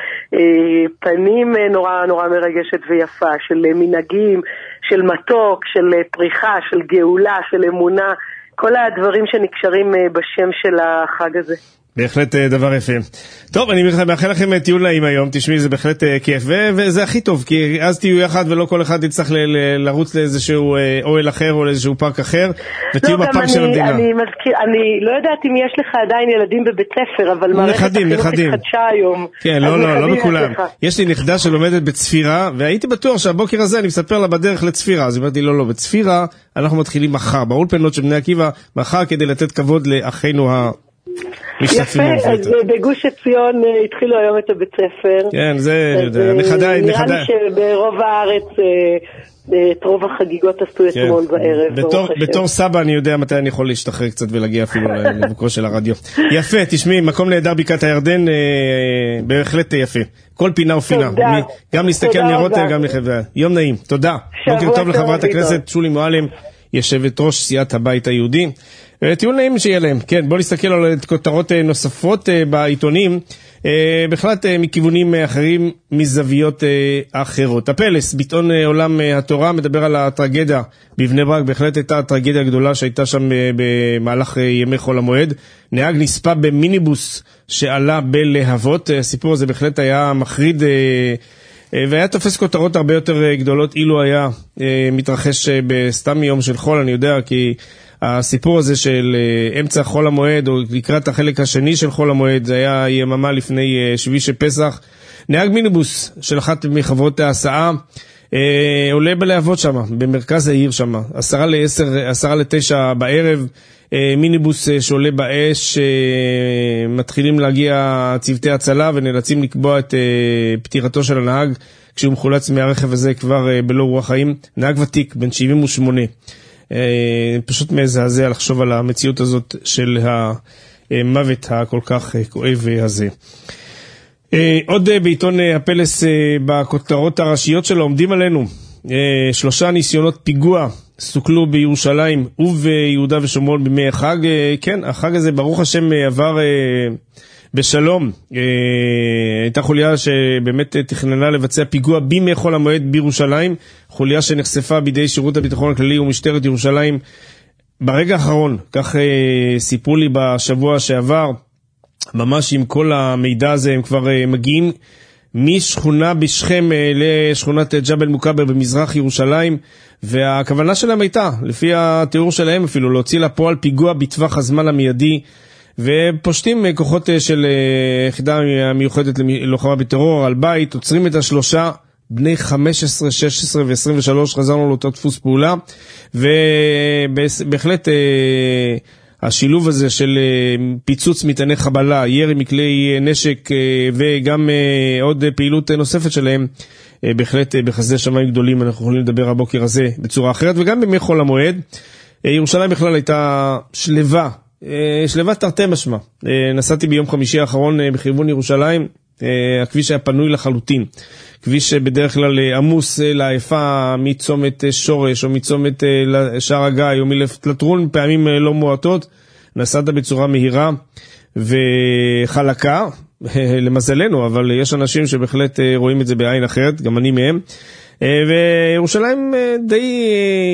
פנים נורא נורא מרגשת ויפה, של מנהגים, של מתוק, של פריחה, של גאולה, של אמונה, כל הדברים שנקשרים בשם של החג הזה.
בהחלט דבר יפה. טוב, אני מאחל לכם טיול נעים היום, תשמעי, זה בהחלט כיף, וזה הכי טוב, כי אז תהיו יחד ולא כל אחד יצטרך לרוץ לאיזשהו אוהל אחר או לאיזשהו פארק אחר, ותהיו בפארק של המדינה.
אני לא יודעת אם יש לך עדיין ילדים בבית ספר, אבל מערכת החינוך התחדשה היום.
כן, לא, לא, לא בכולם. יש לי נכדה שלומדת בצפירה, והייתי בטוח שהבוקר הזה אני מספר לה בדרך לצפירה, אז אמרתי, לא, לא, בצפירה אנחנו מתחילים מחר, באולפנות של בני עקיבא, מחר כדי לתת כבוד לאחינו ה...
יפה, אז בגוש עציון התחילו היום את הבית ספר.
כן, זה, נכדיי,
נראה לי שברוב הארץ את רוב החגיגות עשו אתמול בערב.
בתור סבא אני יודע מתי אני יכול להשתחרר קצת ולהגיע אפילו לבוקרו של הרדיו. יפה, תשמעי, מקום נהדר בקעת הירדן, בהחלט יפה. כל פינה ופינה. גם להסתכל נרות, גם לחברה. יום נעים, תודה. בוקר טוב לחברת הכנסת שולי מועלם, יושבת ראש סיעת הבית היהודי. טיעון נעים שיהיה להם. כן, בואו נסתכל על כותרות נוספות בעיתונים, בכלל מכיוונים אחרים, מזוויות אחרות. הפלס, ביטאון עולם התורה, מדבר על הטרגדיה בבני ברק, בהחלט הייתה הטרגדיה הגדולה שהייתה שם במהלך ימי חול המועד. נהג נספה במיניבוס שעלה בלהבות, הסיפור הזה בהחלט היה מחריד, והיה תופס כותרות הרבה יותר גדולות אילו היה מתרחש בסתם יום של חול. אני יודע כי הסיפור הזה של אמצע חול המועד, או לקראת החלק השני של חול המועד, זה היה יממה לפני שביעי של פסח. נהג מיניבוס של אחת מחברות ההסעה אה, עולה בלהבות שם, במרכז העיר שם, עשרה לעשר, עשרה לתשע בערב, אה, מיניבוס אה, שעולה באש, אה, מתחילים להגיע צוותי הצלה ונאלצים לקבוע את אה, פטירתו של הנהג, כשהוא מחולץ מהרכב הזה כבר אה, בלא רוח חיים. נהג ותיק, בן שבעים ושמונה. פשוט מזעזע לחשוב על המציאות הזאת של המוות הכל כך כואב הזה. עוד בעיתון הפלס בכותרות הראשיות שלו עומדים עלינו שלושה ניסיונות פיגוע סוכלו בירושלים וביהודה ושומרון בימי החג. כן, החג הזה ברוך השם עבר בשלום. הייתה חוליה שבאמת תכננה לבצע פיגוע בימי חול המועד בירושלים, חוליה שנחשפה בידי שירות הביטחון הכללי ומשטרת ירושלים ברגע האחרון, כך סיפרו לי בשבוע שעבר, ממש עם כל המידע הזה. הם כבר מגיעים משכונה בשכם לשכונת ג'בל מוקבר במזרח ירושלים, והכוונה שלהם הייתה, לפי התיאור שלהם אפילו, להוציא לפועל פיגוע בטווח הזמן המיידי, ופושטים כוחות של יחידה המיוחדת ללוחמה בטרור על בית, עוצרים את השלושה בני חמש עשרה, שש עשרה ו-עשרים ושלוש, חזרנו לאותו דפוס פעולה, ובהחלט השילוב הזה של פיצוץ מטעני חבלה, ירי מכלי נשק וגם עוד פעילות נוספת שלהם, בהחלט בחסדי שמיים גדולים. אנחנו יכולים לדבר הבוקר הזה בצורה אחרת, וגם בימי חול המועד ירושלים בכלל הייתה שלווה, שלווה תרתי משמע. נסעתי ביום חמישי האחרון בכיוון ירושלים, הכביש היה פנוי לחלוטין, כביש בדרך כלל עמוס לעייפה מצומת שורש או מצומת שער הגיא או מלטרון, פעמים לא מועטות. נסעת בצורה מהירה וחלקה למזלנו, אבל יש אנשים שבהחלט רואים את זה בעין אחרת, גם אני מהם. וירושלים די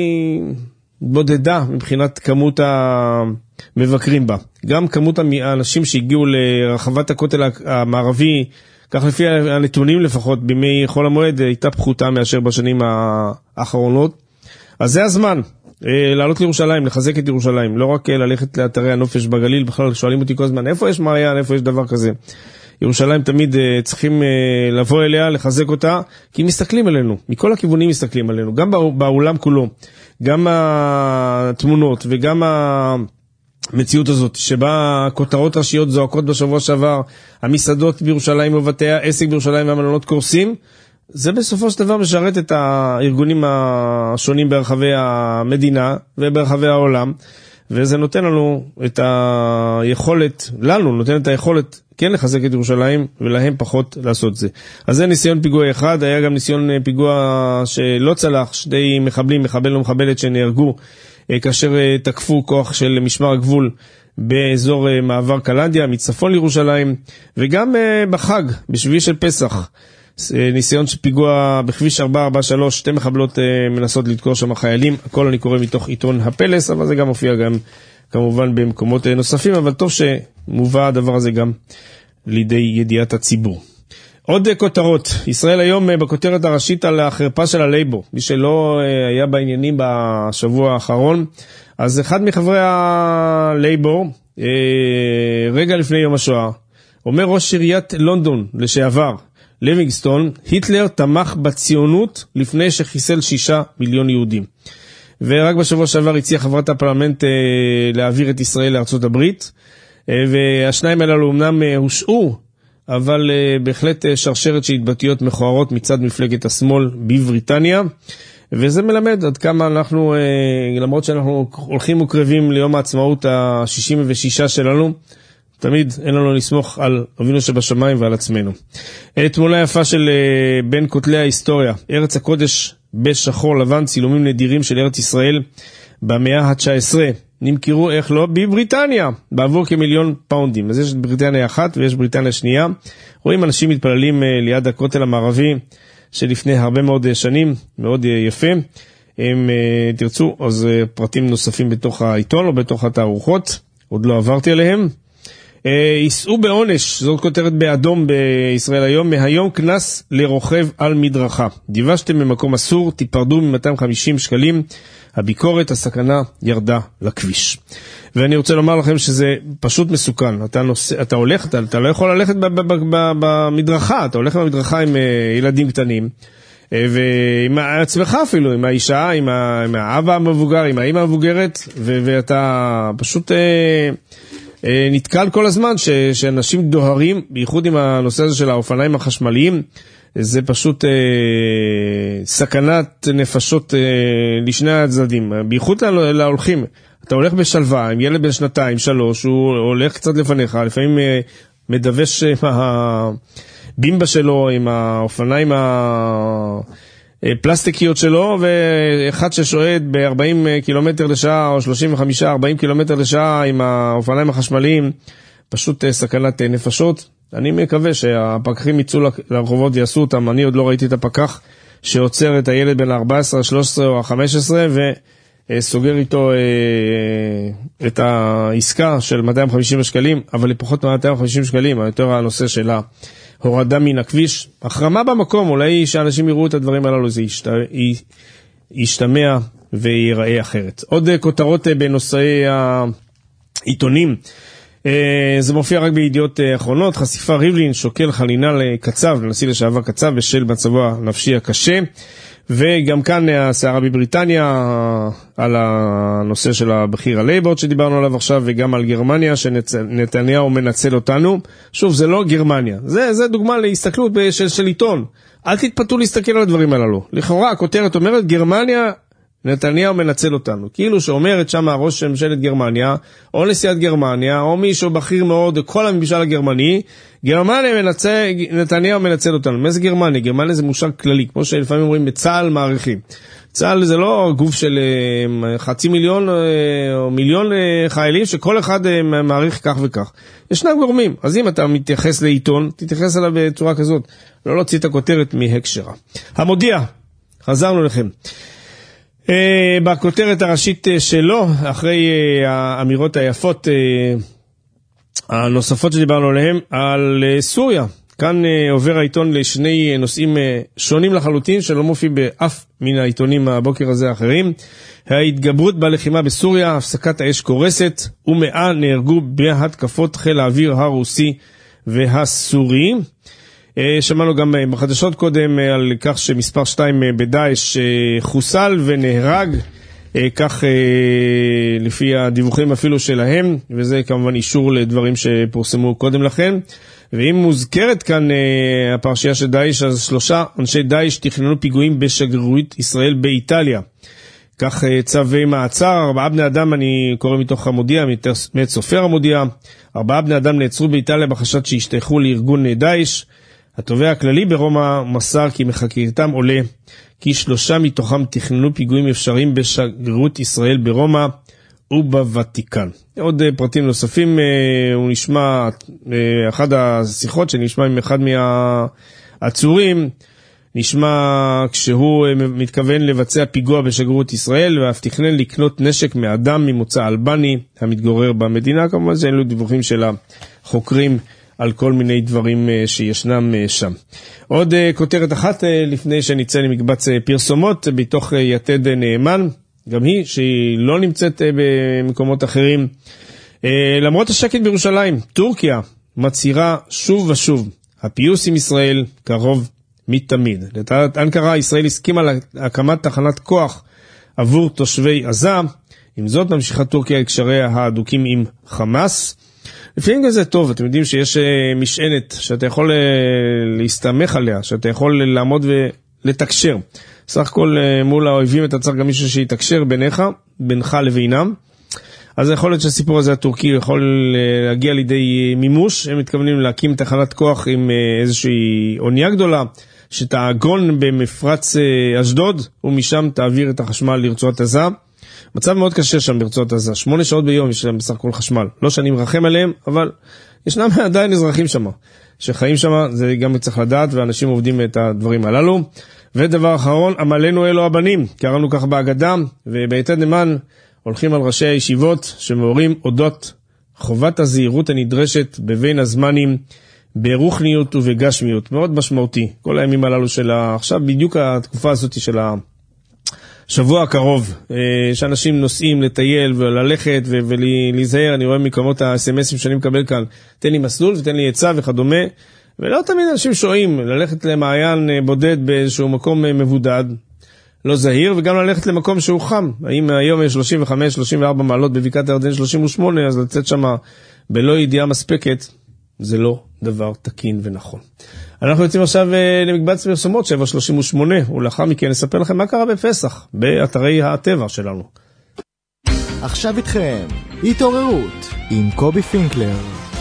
בודדה מבחינת כמות המבקרים בה, גם כמות האנשים שהגיעו לרחבת הכותל המערבי, כך לפי הנתונים לפחות בימי חול המועד, הייתה פחותה מאשר בשנים האחרונות. אז זה הזמן לעלות לירושלים, לחזק את ירושלים, לא רק ללכת לאתרי הנופש בגליל. בכלל שואלים אותי כל הזמן, איפה יש מעיין, איפה יש דבר כזה? ירושלים תמיד צריכים לבוא אליה, לחזק אותה, כי מסתכלים עלינו, מכל הכיוונים מסתכלים עלינו, גם בעולם כולו, גם התמונות וגם המציאות הזאת, שבה כותרות ראשיות זועקות בשבוע שעבר, המסעדות בירושלים ובתי העסק בירושלים והמלונות קורסים, זה בסופו של דבר משרת את הארגונים השונים ברחבי המדינה וברחבי העולם, וזה נותן לנו את היכולת, לנו נותן את היכולת כן לחזק את ירושלים, ולהם פחות לעשות זה. אז זה ניסיון פיגוע אחד, היה גם ניסיון פיגוע שלא צלח, שני מחבלים, מחבל ומחבלת שנהרגו, כאשר תקפו כוח של משמר הגבול באזור מעבר קלנדיה, מצפון לירושלים, וגם בחג, בשביעי של פסח, ניסיון שפיגוע בכביש ארבע ארבע שלוש, שתי מחבלות מנסות לדקור שם חיילים, הכל אני קורא מתוך עיתון הפלס, אבל זה גם מופיע גם כמובן במקומות נוספים, אבל טוב שמובא הדבר הזה גם לידי ידיעת הציבור. עוד כותרות, ישראל היום בכותרת הראשית על החרפה של הלייבור, מי שלא היה בעניינים בשבוע האחרון, אז אחד מחברי הלייבור, רגע לפני יום השואה, אומר ראש עיריית לונדון לשעבר, לוינגסטון, היטלר תמך בציונות לפני שחיסל שישה מיליון יהודים. ורק בשבוע שעבר הציעה חברת הפרלמנט אה, להעביר את ישראל לארצות הברית, אה, והשניים הללו אמנם אה, הושעו, אבל אה, בהחלט אה, שרשרת של התבטאויות מכוערות מצד מפלגת השמאל בבריטניה, וזה מלמד עד כמה אנחנו, אה, למרות שאנחנו הולכים וקרבים ליום העצמאות ה-שישים ושש שלנו, תמיד אין לנו לסמוך על אבינו שבשמיים ועל עצמנו. תמונה יפה של בין כותלי ההיסטוריה, ארץ הקודש בשחור לבן, צילומים נדירים של ארץ ישראל במאה ה-תשע עשרה, נמכרו איך לא בבריטניה, בעבור כמיליון פאונדים. אז יש בריטניה אחת ויש בריטניה שנייה, רואים אנשים מתפללים ליד הכותל המערבי שלפני הרבה מאוד שנים, מאוד יפה. אם תרצו, אז פרטים נוספים בתוך העיתון או בתוך התערוכות, עוד לא עברתי עליהם. ייסעו בעונש, זאת כותרת באדום בישראל היום, מהיום כנס לרוכב על מדרכה. דיוושתם במקום אסור, תיפרדו מ-מאתיים וחמישים שקלים, הביקורת, הסכנה ירדה לכביש. ואני רוצה לומר לכם שזה פשוט מסוכן. אתה, נוסע, אתה הולך, אתה, אתה לא יכול ללכת במדרכה, אתה הולך במדרכה עם ילדים קטנים, ועם עצמך אפילו, עם האישה, עם, ה, עם האבא המבוגר, עם האמא המבוגרת, ו, ואתה פשוט נתקל כל הזמן ש, שאנשים דוהרים, בייחוד עם הנושא הזה של האופניים החשמליים, זה פשוט אה, סכנת נפשות אה, לשני הצדדים, בייחוד להולכים. אתה הולך בשלווה עם ילד בן שנתיים, שלוש, הוא הולך קצת לפניך, לפעמים אה, מדווש עם הבימבה שלו, עם האופניים הפלסטיקיות שלו, ואחד ששועד ב-ארבעים קילומטר לשעה או שלושים וחמש ארבעים קילומטר לשעה עם האופניים החשמליים, פשוט אה, סכנת אה, נפשות. אני מקווה שהפקחים יצאו לרחובות ויעשו אותם. אני עוד לא ראיתי את הפקח שעוצר את הילד בין ה-ארבע עשרה, שלוש עשרה או ה-חמש עשרה וסוגר איתו את העסקה של מאתיים וחמישים שקלים, אבל לפחות מאתיים וחמישים שקלים, יותר הנושא של ההורדה מן הכביש. החרמה במקום, אולי שאנשים יראו את הדברים הללו, זה ישתמע ויראה אחרת. עוד כותרות בנושאי העיתונים. זה מופיע רק בידיעות אחרונות. חשיפה, ריבלין שוקל חנינה לקצב, לנשיא לשעבר קצב, בשל מצבו הנפשי הקשה. וגם כאן הסערה בבריטניה על הנושא של הבכיר הלייבור שדיברנו עליו עכשיו, וגם על גרמניה שנתניהו מנצל אותנו. שוב, זה לא גרמניה, זה, זה דוגמה להסתכלות של, של עיתון. אל תתפתו להסתכל על הדברים הללו. לכאורה הכותרת אומרת גרמניה, נתניהו מנצל אותנו, כאילו שאומרת שם ראש ממשלת גרמניה, או נשיאת גרמניה, או מישהו בכיר מאוד, כל הממשל הגרמני, גרמניה מנצל, נתניהו מנצל אותנו. מה זה גרמניה? גרמניה זה מושג כללי, כמו שלפעמים אומרים בצה"ל מעריכים. צה"ל זה לא גוף של חצי מיליון או מיליון חיילים, שכל אחד מעריך כך וכך. ישנם גורמים, אז אם אתה מתייחס לעיתון, תתייחס אליו בצורה כזאת, לא להוציא את הכותרת מהקשרה. המודיע, חזרנו לכם. Uh, בכותרת הראשית uh, שלו, אחרי uh, האמירות היפות uh, הנוספות שדיברנו עליהם, על uh, סוריה. כאן uh, עובר העיתון לשני uh, נושאים uh, שונים לחלוטין, שלא מופיע באף מן העיתונים הבוקר הזה האחרים. ההתגברות בלחימה בסוריה, הפסקת האש קורסת, ומאה נהרגו בהתקפות חיל האוויר הרוסי והסורי. שמענו גם בחדשות קודם על כך שמספר שתיים בדאעש חוסל ונהרג, כך לפי הדיווחים אפילו שלהם, וזה כמובן אישור לדברים שפורסמו קודם לכן. ואם מוזכרת כאן הפרשייה של דאעש, אז שלושה אנשי דאעש תכננו פיגועים בשגרירות ישראל באיטליה. כך צווי מעצר, ארבעה בני אדם, אני קורא מתוך המודיע, מאת סופר המודיע, ארבעה בני אדם נעצרו באיטליה בחשד שהשתייכו לארגון דאעש. התובע הכללי ברומא מסר כי מחקירתם עולה כי שלושה מתוכם תכננו פיגועים אפשריים בשגרירות ישראל ברומא ובוותיקן. עוד פרטים נוספים, הוא נשמע, אחד השיחות שנשמע עם אחד מהעצורים, נשמע כשהוא מתכוון לבצע פיגוע בשגרירות ישראל, ואף תכנן לקנות נשק מאדם ממוצא אלבני המתגורר במדינה. כמובן זה אלו דיווחים של החוקרים על כל מיני דברים שישנם שם. עוד כותרת אחת לפני שנצא למקבץ פרסומות בתוך יתד נאמן, גם היא שהיא לא נמצאת במקומות אחרים. למרות השקט בירושלים, טורקיה מצהירה שוב ושוב, הפיוס עם ישראל קרוב מתמיד. לטענת אנקרה, ישראל הסכימה להקמת תחנת כוח עבור תושבי עזה. עם זאת ממשיכה טורקיה את קשריה ההדוקים עם חמאס. לפעמים זה טוב, אתם יודעים שיש משענת שאתה יכול להסתמך עליה, שאתה יכול לעמוד ולתקשר. סך הכל מול האויבים אתה צריך גם מישהו שיתקשר ביניך, בינך לבינם. אז יכול להיות שהסיפור הזה הטורקי יכול להגיע לידי מימוש. הם מתכוונים להקים תחנת כוח עם איזושהי אונייה גדולה, שתעגון במפרץ אשדוד, ומשם תעביר את החשמל לרצועת עזה. מצב מאוד קשה שם ברצועת עזה, שמונה שעות ביום יש להם בסך הכל חשמל. לא שאני מרחם עליהם, אבל ישנם עדיין אזרחים שם, שחיים שם, זה גם צריך לדעת, ואנשים עובדים את הדברים הללו. ודבר אחרון, עמלנו אלו הבנים, קראנו כך בהגדה, וביתד נאמן הולכים על ראשי הישיבות, שמורים אודות חובת הזהירות הנדרשת בבין הזמנים, ברוחניות ובגשמיות, מאוד משמעותי. כל הימים הללו של עכשיו, בדיוק התקופה הזאת של השבוע הקרוב, שאנשים נוסעים לטייל וללכת ולהיזהר. אני רואה מקומות ה-אס אם אסים שאני מקבל כאן, תן לי מסלול ותן לי עצה וכדומה, ולא תמיד אנשים שועים ללכת למעיין בודד באיזשהו מקום מבודד, לא זהיר, וגם ללכת למקום שהוא חם. האם היום יש שלושים וחמש שלושים וארבע מעלות, בבקעת הירדן שלושים ושמונה, אז לצאת שם בלא ידיעה מספקת, זה לא דבר תקין ונכון. אנחנו יוצאים עכשיו למקבץ פרסומות שבע שלושים ושמונה, ולאחר מכן נספר לכם מה קרה בפסח, באתרי הטבע שלנו.
עכשיו איתכם, התעוררות, עם קובי פינקלר.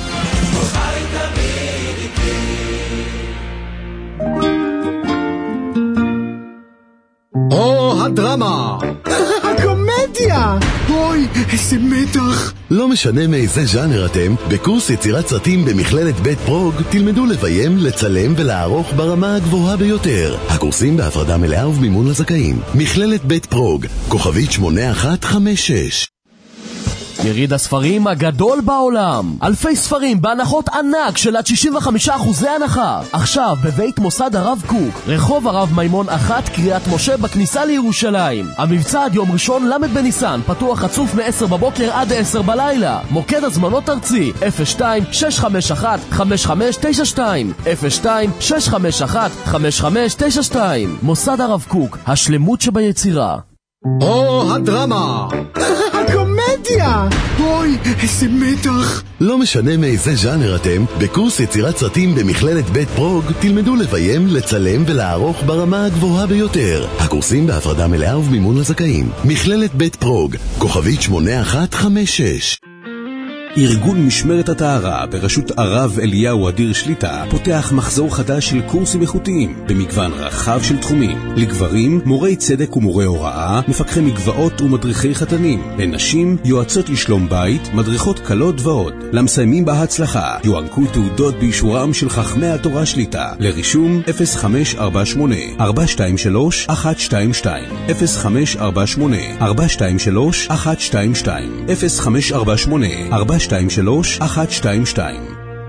או הדרמה, הקומדיה, אוי, איזה מתח.
לא משנה מאיזה ז'אנר אתם, בקורס יצירת סרטים במכללת בית פרוג תלמדו לביים, לצלם ולערוך ברמה הגבוהה ביותר. הקורסים בהפרדה מלאה ובמימון לזכאים. מכללת בית פרוג, כוכבית שמונה אחת חמש שש.
יריד הספרים הגדול בעולם. אלפי ספרים בהנחות ענק של עד שישים וחמישה אחוז הנחה. עכשיו בבית מוסד הרב קוק, רחוב הרב מימון אחת, קריית משה בכניסה לירושלים. המבצע עד יום ראשון למד בניסן, פתוח רצוף מ-עשר בבוקר עד עשר בלילה. מוקד הזמנות ארצי אפס שתיים שש חמש אחת חמש חמש תשע שתיים אפס שתיים שש חמש אחת חמש חמש תשע שתיים. מוסד הרב קוק, השלמות שביצירה.
או הדרמה, הקומדיה, אוי, איזה מתח.
לא משנה מאיזה ז'אנר אתם, בקורס יצירת סרטים במכללת בית פרוג תלמדו לביים, לצלם ולערוך ברמה הגבוהה ביותר. הקורסים בהפרדה מלאה ובמימון לזכאים. מכללת בית פרוג, כוכבית שמונה אחת חמש שש.
ארגון משמרת הטהרה בראשות הרב אליהו אדיר שליטה פותח מחזור חדש של קורסים איכותיים במגוון רחב של תחומים. לגברים, מורי צדק ומורי הוראה, מפקחי מגבעות ומדריכי חתנים. לנשים, יועצות לשלום בית, מדריכות קלות ועוד. למסיימים בהצלחה, יוענקו תעודות באישורם של חכמי התורה שליטה. לרישום אפס חמש ארבע שמונה ארבע שתיים שלוש אחת שתיים שתיים אפס חמש ארבע שמונה ארבע שתיים שלוש אחת שתיים שתיים אפס חמש ארבע שמונה ארבע שתיים שלוש אחת שתיים שתיים.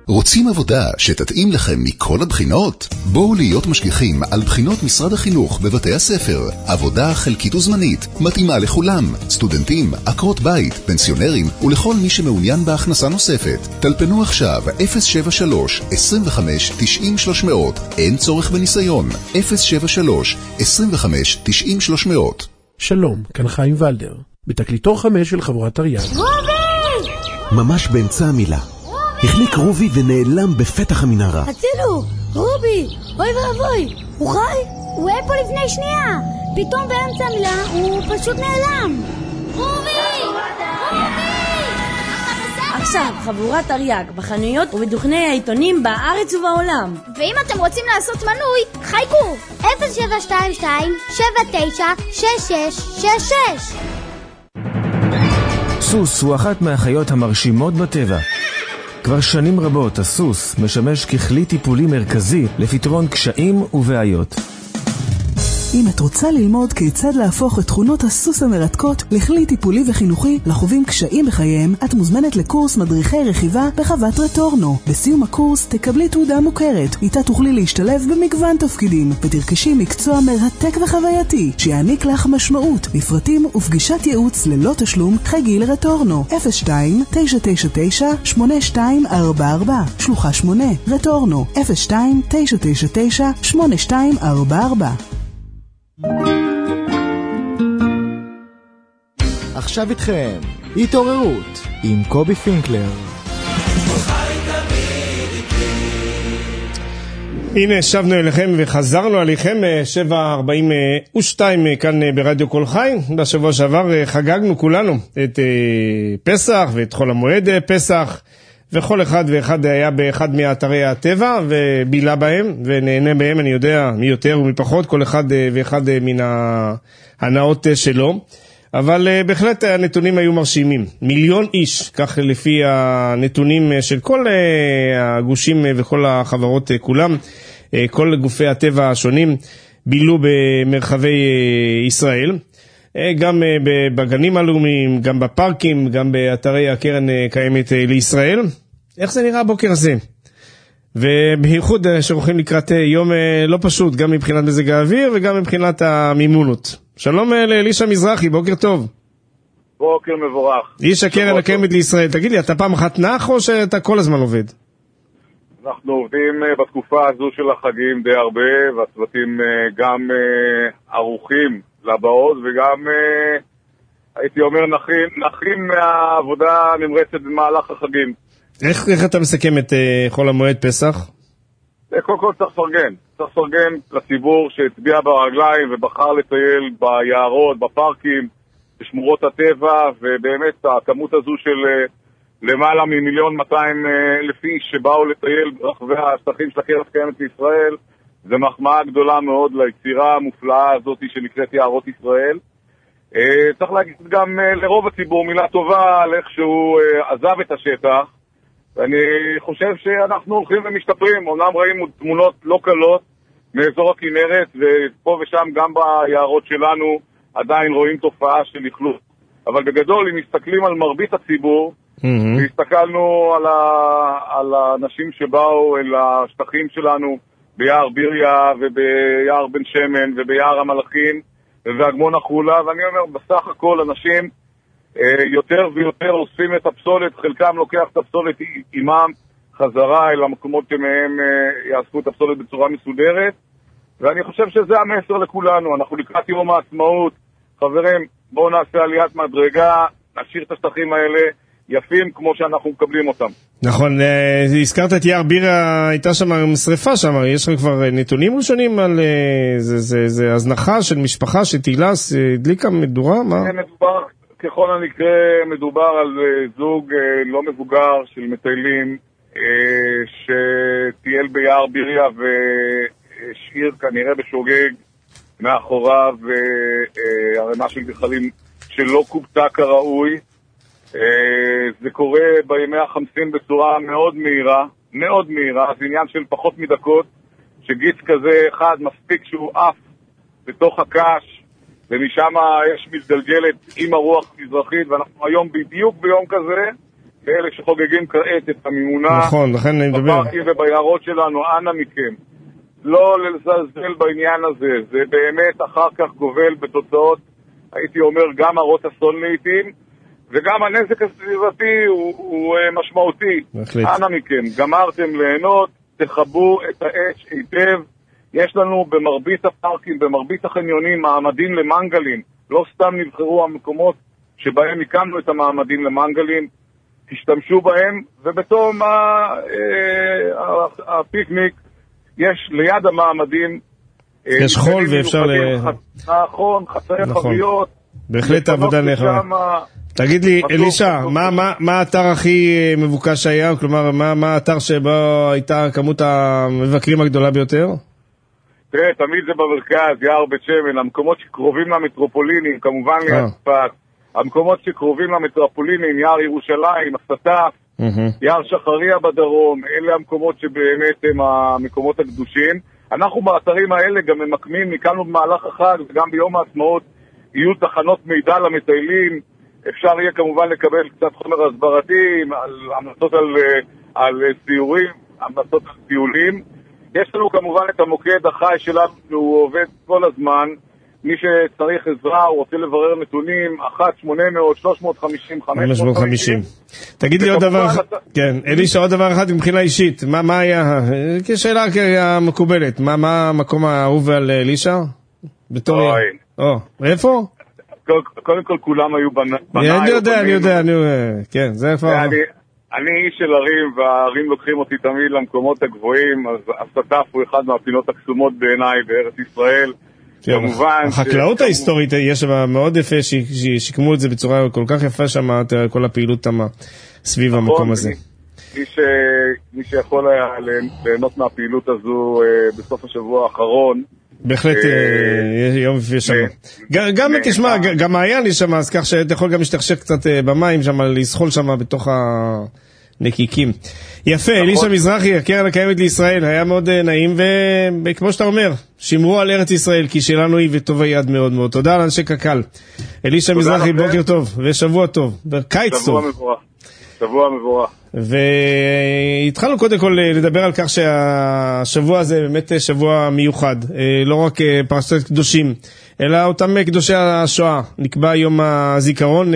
רוצים עבודה שתתאים לכם מכל הבחינות? בואו להיות משגיחים על בחינות משרד החינוך בבתי הספר. עבודה חלקית וזמנית, מתאימה לכולם. סטודנטים, עקרות בית, פנסיונרים ולכל מי שמעוניין בהכנסה נוספת. טלפנו עכשיו אפס שבע שלוש, עשרים וחמש, תשעים, שלוש מאות. אין צורך בניסיון. אפס שבע שלוש, עשרים וחמש, תשעים, שלוש מאות.
שלום, כאן חיים ולדר. בתקליטור חמש של חבורת תרי"ג.
רובי!
ממש באמצע המילה. החליק רובי ונעלם בפתח המנהרה.
הצילו! רובי! אוי ואבוי! הוא חי? הוא היה פה לפני שנייה! פתאום באמצע המילה הוא פשוט נעלם! רובי!
עכשיו, חבורת תרי"ג בחנויות ובדוכני העיתונים בארץ ובעולם.
ואם אתם רוצים לעשות מנוי, חייגו! אפס שבע שתיים שתיים, שבע תשע, שש שש שש שש.
סוס הוא אחת מהחיות המרשימות בטבע. כבר שנים רבות הסוס משמש ככלי טיפולי מרכזי לפתרון קשיים ובעיות.
אם את רוצה ללמוד כיצד להפוך את תכונות הסוס המרתקות לכלי טיפולי וחינוכי לחווים קשיים בחייהם, את מוזמנת לקורס מדריכי רכיבה בחוות רטורנו. בסיום הקורס תקבלי תעודה מוכרת, איתה תוכלי להשתלב במגוון תפקידים ותרכשי מקצוע מרתק וחווייתי שיעניק לך משמעות. לפרטים ופגישת ייעוץ ללא תשלום חייגי לרטורנו אפס שתיים תשע תשע תשע שמונה שתיים ארבע ארבע, שלוחה שמונה, רטורנו אפס שתיים תשע תשע תשע שמונה שתיים ארבע ארבע.
עכשיו איתכם, התעוררות עם קובי פינקלר.
הנה שבנו אליכם וחזרנו עליכם שבע ארבעים ושתיים כאן ברדיו כל חי. בשבוע שעבר חגגנו כולנו את פסח ואת חול המועד פסח, וכל אחד ואחד היה באחד מאתרי הטבע ובילה בהם ונהנה בהם, אני יודע מי יותר ומי פחות, כל אחד ואחד מן ההנאות שלו. אבל בהחלט הנתונים היו מרשימים. מיליון איש, כך לפי הנתונים של כל הגושים וכל החברות כולם, כל גופי הטבע השונים בילו במרחבי ישראל, גם בגנים הלאומיים, גם בפארקים, גם באתרי הקרן קיימת לישראל. איך זה נראה הבוקר הזה? ובייחוד שרוחים לקראת יום לא פשוט, גם מבחינת מזג האוויר וגם מבחינת המימונות. שלום לאלישע מזרחי, בוקר טוב.
בוקר מבורך.
איש הקרן הקיימת לישראל. תגיד לי, אתה פעם אחת נח או שאתה כל הזמן עובד?
אנחנו עובדים בתקופה הזו של החגים די הרבה, והצוותים גם ערוכים לבאות, וגם הייתי אומר נחים, נחים מהעבודה נמרצת במהלך החגים.
איך, איך אתה מסכם את חול המועד פסח?
קודם כל צריך לפרגן. צריך לפרגן לציבור שהצביע ברגליים ובחר לטייל ביערות, בפארקים, בשמורות הטבע, ובאמת הכמות הזו של למעלה ממיליון מאתיים אלף איש שבאו לטייל ברחבי השטחים של הקרן הקיימת לישראל, זה מחמאה גדולה מאוד ליצירה המופלאה הזאת שנקראת יערות ישראל. צריך להגיד גם לרוב הציבור מילה טובה על איך שהוא עזב את השטח, ואני חושב שאנחנו הולכים ומשתפרים. אומנם ראינו תמונות לא קלות מאזור הכנרת, ופה ושם גם ביערות שלנו עדיין רואים תופעה של לכלוך. אבל בגדול, אם מסתכלים על מרבית הציבור, mm-hmm. והסתכלנו על, ה... על האנשים שבאו אל השטחים שלנו ביער ביריה וביער בן שמן וביער המלאכים ובאגמון החולה, ואני אומר, בסך הכל אנשים יותר ויותר אוספים את הפסולת, חלקם לוקח את הפסולת עימם חזרה אל המקומות שמהם יאספו את הפסולת בצורה מסודרת, ואני חושב שזה המסר לכולנו. אנחנו לקראת יום העצמאות, חברים, בואו נעשה עליית מדרגה, נשאיר את השטחים האלה יפים כמו שאנחנו מקבלים אותם. נכון, הזכרת את יער בירה, הייתה שם שריפה שם, יש לך כבר נתונים ראשונים על זה, זה, זה הזנחה של משפחה שתהילה, הדליקה מדורה, מה? מדובר, ככל הנקרא מדובר על זוג לא מבוגר של מטיילים שטייל ביער ביריה והשאיר כנראה בשוגג מאחוריו הרמה של גחלים שלא קובטה כראוי. זה קורה בימי החמסין בצורה מאוד מהירה, מאוד מהירה, זה עניין של פחות מדקות, שגיץ כזה אחד מספיק שהוא עף בתוך הקש, ומשם יש מזגלגלת עם הרוח מזרחית, ואנחנו היום בדיוק ביום כזה, ואלה שחוגגים כעת את המימונה,
נכון, לכן אני מדבר.
בפארקים וביערות שלנו, אנא מכם. לא לזלזל בעניין הזה, זה באמת אחר כך גובל בתוצאות, הייתי אומר, גם הרות אסון לעתים, וגם הנזק הסביבתי הוא, הוא משמעותי.
בהחלט.
אנא מכם, גמרתם ליהנות, תחבו את האש היטב. יש לנו במרבית הפארקים, במרבית החניונים, מעמדים למנגלים. לא סתם נבחרו המקומות שבהם הקמנו את המעמדים למנגלים. תשתמשו בהם, ובתום הפיקניק יש ליד המעמדים
יש חול ואפשר ל...
נכון, חצאי חביות.
בהחלט עבודה נכונה. תגיד לי, אלישע, מה האתר הכי מבוקש שהיה? כלומר, מה האתר שבו הייתה כמות המבקרים הגדולה ביותר?
תראה, תמיד זה במרכז, יער בית שמן, המקומות שקרובים למטרופולינים, כמובן ליד צפת, המקומות שקרובים למטרופולינים, יער ירושלים, הסטף, יער שחריה בדרום, אלה המקומות שבאמת הם המקומות הקדושים. אנחנו באתרים האלה גם ממקמים, מכאן במהלך החג וגם ביום העצמאות יהיו תחנות מידע למטיילים, אפשר יהיה כמובן לקבל קצת חומר הסברתי, על המלצות על, על סיורים, המלצות על טיולים. יש לנו כמובן את המוקד החי שלנו, הוא עובד כל הזמן, מי שצריך עזרה, הוא רוצה לברר נתונים, אחת שמונה מאות שלוש מאות חמישים חמש מאות חמישים.
תגיד לי עוד דבר, כן, אלישע, עוד דבר אחד מבחינה אישית, מה, מה היה, כשאלה המקובלת, מה, מה המקום האהוב על אלישע? בתור... או, איפה?
קודם כל כולם היו בנאי.
אני יודע, אני יודע, אני יודע, כן, זה איפה...
אני איש של ערים, והערים לוקחים אותי תמיד למקומות הגבוהים, אז הסטף הוא אחד מהפינות הקסומות בעיניי בארץ ישראל. כמובן...
החקלאות ההיסטורית יש מאוד יפה, שיקמו את זה בצורה כל כך יפה שם, כל הפעילות תמה סביב המקום הזה.
מי שיכול היה ליהנות מהפעילות הזו בסוף השבוע האחרון,
בהחלט יום יפה שם. גם תשמע, גם מעיין יש שם, אז כך שאתה יכול גם להשתכשך קצת במים שם, לסחול שם בתוך הנקיקים. יפה, אלישע מזרחי, הקרן הקיימת לישראל, היה מאוד נעים, וכמו שאתה אומר, שמרו על ארץ ישראל, כי שלנו היא וטובה יד מאוד מאוד. תודה על אנשי קק"ל. אלישע מזרחי, בוקר טוב, ושבוע טוב, קיץ טוב.
שבוע מבורך. שבוע מבורך.
והתחלנו קודם כל לדבר על כך שהשבוע הזה באמת שבוע מיוחד, לא רק פרשת קדושים, אלא אותם קדושי השואה. נקבע יום הזיכרון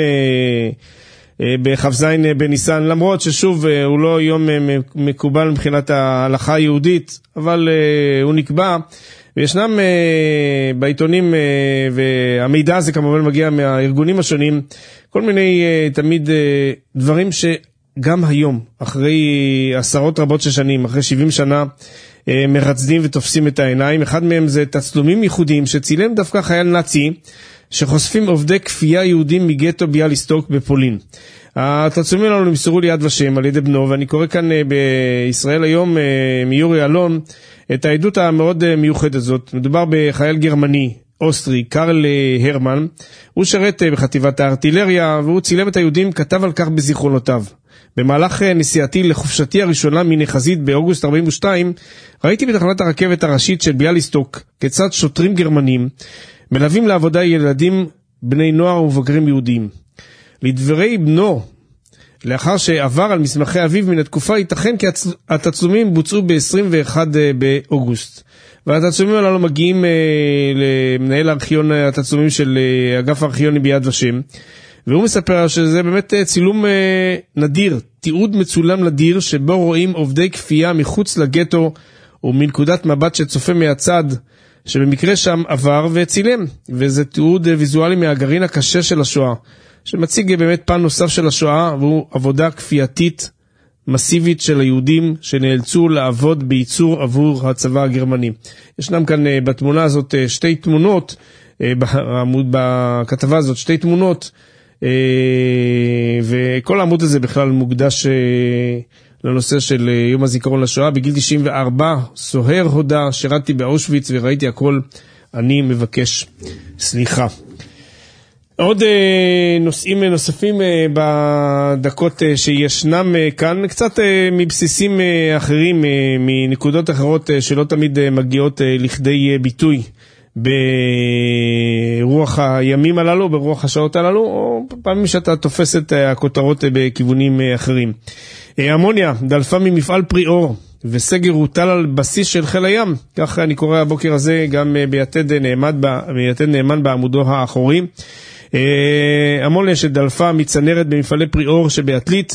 בח"ז בניסן, למרות ששוב הוא לא יום מקובל מבחינת ההלכה היהודית, אבל הוא נקבע, וישנם בעיתונים, והמידע הזה כמובן מגיע מהארגונים השונים, כל מיני תמיד דברים שגם היום, אחרי עשרות רבות של שנים, אחרי שבעים שנה, מרצדים ותופסים את העיניים. אחד מהם זה תצלומים ייחודיים שצילם דווקא חייל נאצי, שחושפים עובדי כפייה יהודים מגטו ביאליסטוק בפולין. התצלומים האלו נמסרו ליד ושם על ידי בנו, ואני קורא כאן בישראל היום מיורי אלון את העדות המאוד מיוחדת הזאת. מדובר בחייל גרמני, אוסטרי, קרל הרמן. הוא שרת בחטיבת הארטילריה, והוא צילם את היהודים, כתב על כך בזיכרונותיו. במהלך נסיעתי לחופשתי הראשונה מנחזית באוגוסט ארבעים ושתיים, ראיתי בתחנת הרכבת הראשית של ביאליסטוק כיצד שוטרים גרמנים מלווים לעבודה ילדים, בני נוער ובוגרים יהודים. לדברי בנו, לאחר שעבר על מסמכי אביו מן התקופה, ייתכן כי התצלומים בוצעו ב-עשרים ואחד באוגוסט. והתצלומים הללו מגיעים אה, למנהל הארכיון התצלומים של אה, אגף הארכיוני ביד ושם, והוא מספר שזה באמת אה, צילום אה, נדיר, תיעוד מצולם נדיר, שבו רואים עובדי כפייה מחוץ לגטו, ומנקודת מבט שצופה מהצד, שבמקרה שם עבר וצילם, וזה תיעוד אה, ויזואלי מהגרעין הקשה של השואה, שמציג באמת פן נוסף של השואה, והוא עבודה כפייתית מסיבית של היהודים שנאלצו לעבוד בייצור עבור הצבא הגרמני. ישנם כאן בתמונה הזאת שתי תמונות, בכתבה הזאת שתי תמונות, וכל העמוד הזה בכלל מוקדש לנושא של יום הזיכרון לשואה. בגיל תשעים וארבע סוהר הודה, שירתי באושוויץ וראיתי הכל, אני מבקש סליחה. עוד נושאים נוספים בדקות שישנם כאן, קצת מבסיסים אחרים, מנקודות אחרות שלא תמיד מגיעות לכדי ביטוי ברוח הימים הללו, ברוח השעות הללו, או פעמים שאתה תופס את הכותרות בכיוונים אחרים. אמוניה דלפה ממפעל פריאור, וסגר הוטל על בסיס של חיל הים. כך אני קורא הבוקר הזה גם ביתד נאמן, ביתד נאמן בעמודו האחורי. אמוניה שדלפה מצנרת במפעלי פריאור שבעתלית,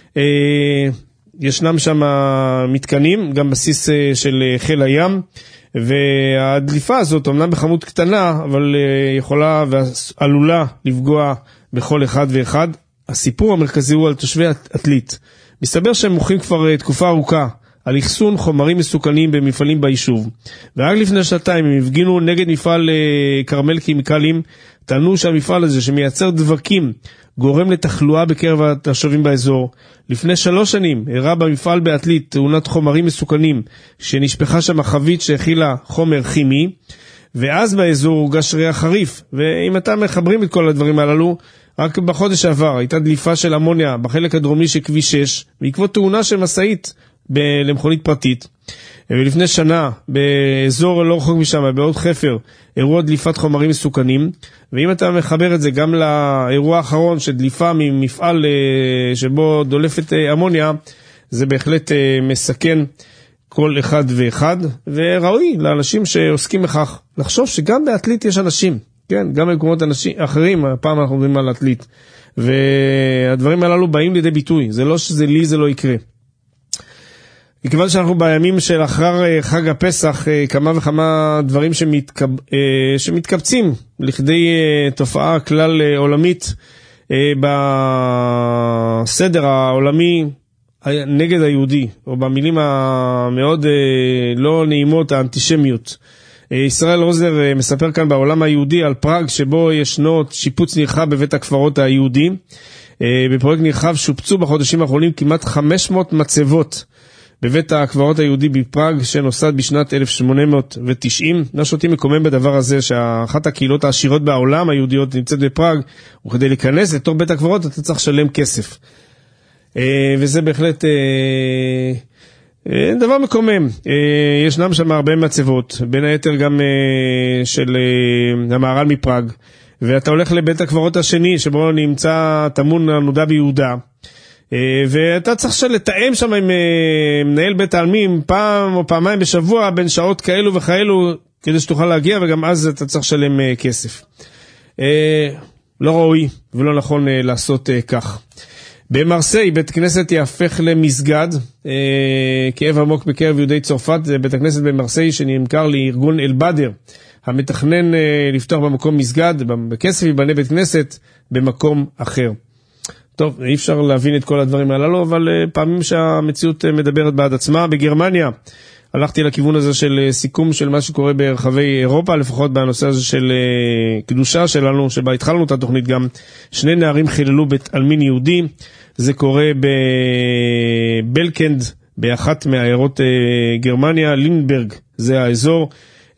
ישנם שם מתקנים, גם בסיס של חיל הים, והדליפה הזאת אמנם בכמות קטנה, אבל יכולה ועלולה לפגוע בכל אחד ואחד. הסיפור המרכזי הוא על תושבי עתלית. מסתבר שהם מוכרים כבר תקופה ארוכה על אחסון חומרים מסוכנים במפעלים ביישוב. ורק לפני שנתיים הם הפגינו נגד מפעל קרמל כימיקלים, טענו שהמפעל הזה שמייצר דבקים גורם לתחלואה בקרב התושבים באזור. לפני שלוש שנים הראה במפעל בעתלית תאונת חומרים מסוכנים שנשפחה שם חבית שהכילה חומר כימי, ואז באזור הורגש ריח חריף. ואם אתם מחברים את כל הדברים הללו, רק בחודש שעבר הייתה דליפה של אמוניה בחלק הדרומי של כביש שש, בעקבות תאונה של מסעית למכונית פרטית. ולפני שנה, באזור לא רחוק משם, בעוד חפר, אירוע דליפת חומרים מסוכנים. ואם אתה מחבר את זה גם לאירוע האחרון של דליפה ממפעל שבו דולפת אמוניה, זה בהחלט מסכן כל אחד ואחד, וראוי לאנשים שעוסקים בכך לחשוב שגם בעתלית יש אנשים, כן, גם במקומות אנשים אחרים, הפעם אנחנו מדברים על עתלית, והדברים הללו באים לידי ביטוי. זה לא שזה לי זה לא יקרה. מכיוון שאנחנו בימים של אחר חג הפסח, כמה וכמה דברים שמתקב... שמתקבצים לכדי תופעה כלל עולמית בסדר העולמי נגד היהודי, או במילים המאוד לא נעימות, האנטישמיות. ישראל רוזנר מספר כאן בעולם היהודי על פראג, שבו ישנו שיפוץ נרחב בבית הקברות היהודי. בפרויקט נרחב שופצו בחודשים האחרונים כמעט חמש מאות מצבות בבית הקברות היהודי בפראג, שנוסד בשנת אלף שמונה מאות ותשעים. מה שאותי מקומם בדבר הזה, שאחת הקהילות העשירות בעולם היהודיות נמצאת בפראג, וכדי להיכנס לתוך בית הקברות אתה צריך לשלם כסף. וזה בהחלט דבר מקומם. ישנם שם הרבה מצבות, בין היתר גם של המהר"ל מפראג, ואתה הולך לבית הקברות השני, שבו נמצא תמון הנודע ביהודה, ואתה צריך לתאם שם עם מנהל בית העלמין פעם או פעמיים בשבוע בין שעות כאלו וכאלו כדי שתוכל להגיע, וגם אז אתה צריך לשלם כסף. לא ראוי ולא נכון לעשות כך. במרסיי בית כנסת יהפך למסגד, כאב עמוק בקרב יהודי צרפת. זה בית הכנסת במרסיי שנמכר לארגון אל-בדר, המתכנן לפתוח במקום מסגד, בכסף ייבנה בית כנסת במקום אחר. טוב, אי אפשר להבין את כל הדברים הללו, אבל פעמים שהמציאות מדברת בעד עצמה. בגרמניה הלכתי לכיוון הזה של סיכום של מה שקורה ברחבי אירופה, לפחות בנושא הזה של קדושה שלנו, שבה התחלנו את התוכנית גם. שני נערים חיללו בית עלמין יהודי. זה קורה בבלקנד, באחת מהעיירות גרמניה. לינברג זה האזור.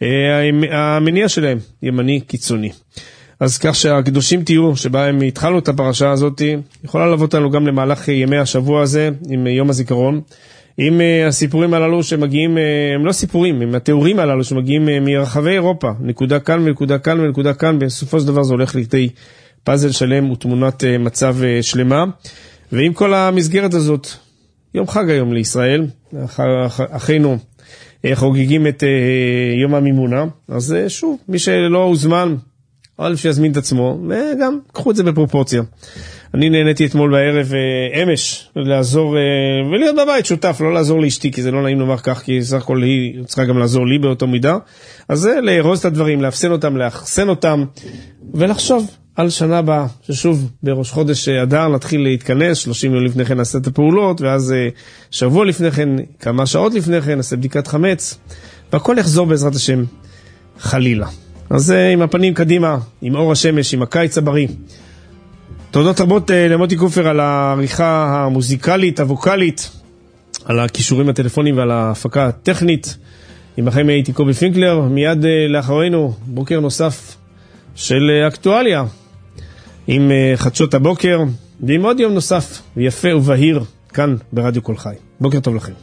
המניע שלהם ימני קיצוני. אז כך שהקדושים תהיו, שבהם התחלנו את הפרשה הזאת, יכולה לבוא אותנו גם למהלך ימי השבוע הזה, עם יום הזיכרון, עם הסיפורים הללו שמגיעים, הם לא סיפורים, הם התיאורים הללו שמגיעים מרחבי אירופה, נקודה כאן ונקודה כאן ונקודה כאן, בסופו של דבר זה הולך לכדי פאזל שלם ותמונת מצב שלמה. ועם כל המסגרת הזאת, יום חג היום לישראל, אחינו חוגגים את יום המימונה, אז שוב, מי שלא הוזמן, א' שיזמין את עצמו, וגם קחו את זה בפרופורציה. אני נהניתי אתמול בערב אמש לעזור, ולהיות בבית שותף, לא לעזור לאשתי, כי זה לא נעים לומר כך, כי סך הכל היא צריכה גם לעזור לי באותו מידה. אז זה לארוז את הדברים, לאפסן אותם, לאחסן אותם, ולחשוב על שנה הבאה, ששוב בראש חודש אדר נתחיל להתכנס, שלושים יום לפני כן נעשה את הפעולות, ואז שבוע לפני כן, כמה שעות לפני כן, נעשה בדיקת חמץ, והכל יחזור בעזרת השם חלילה. אז עם הפנים קדימה, עם אור השמש, עם הקיץ הבריא. תודות רבות למוטי קופר על העריכה המוזיקלית, הווקלית, על הכישורים הטלפונים ועל ההפקה הטכנית. עם החיים הייתי קובי פינקלר, מיד לאחרינו בוקר נוסף של אקטואליה, עם חדשות הבוקר, ועם עוד יום נוסף יפה ובהיר כאן ברדיו כל חי. בוקר טוב לכם.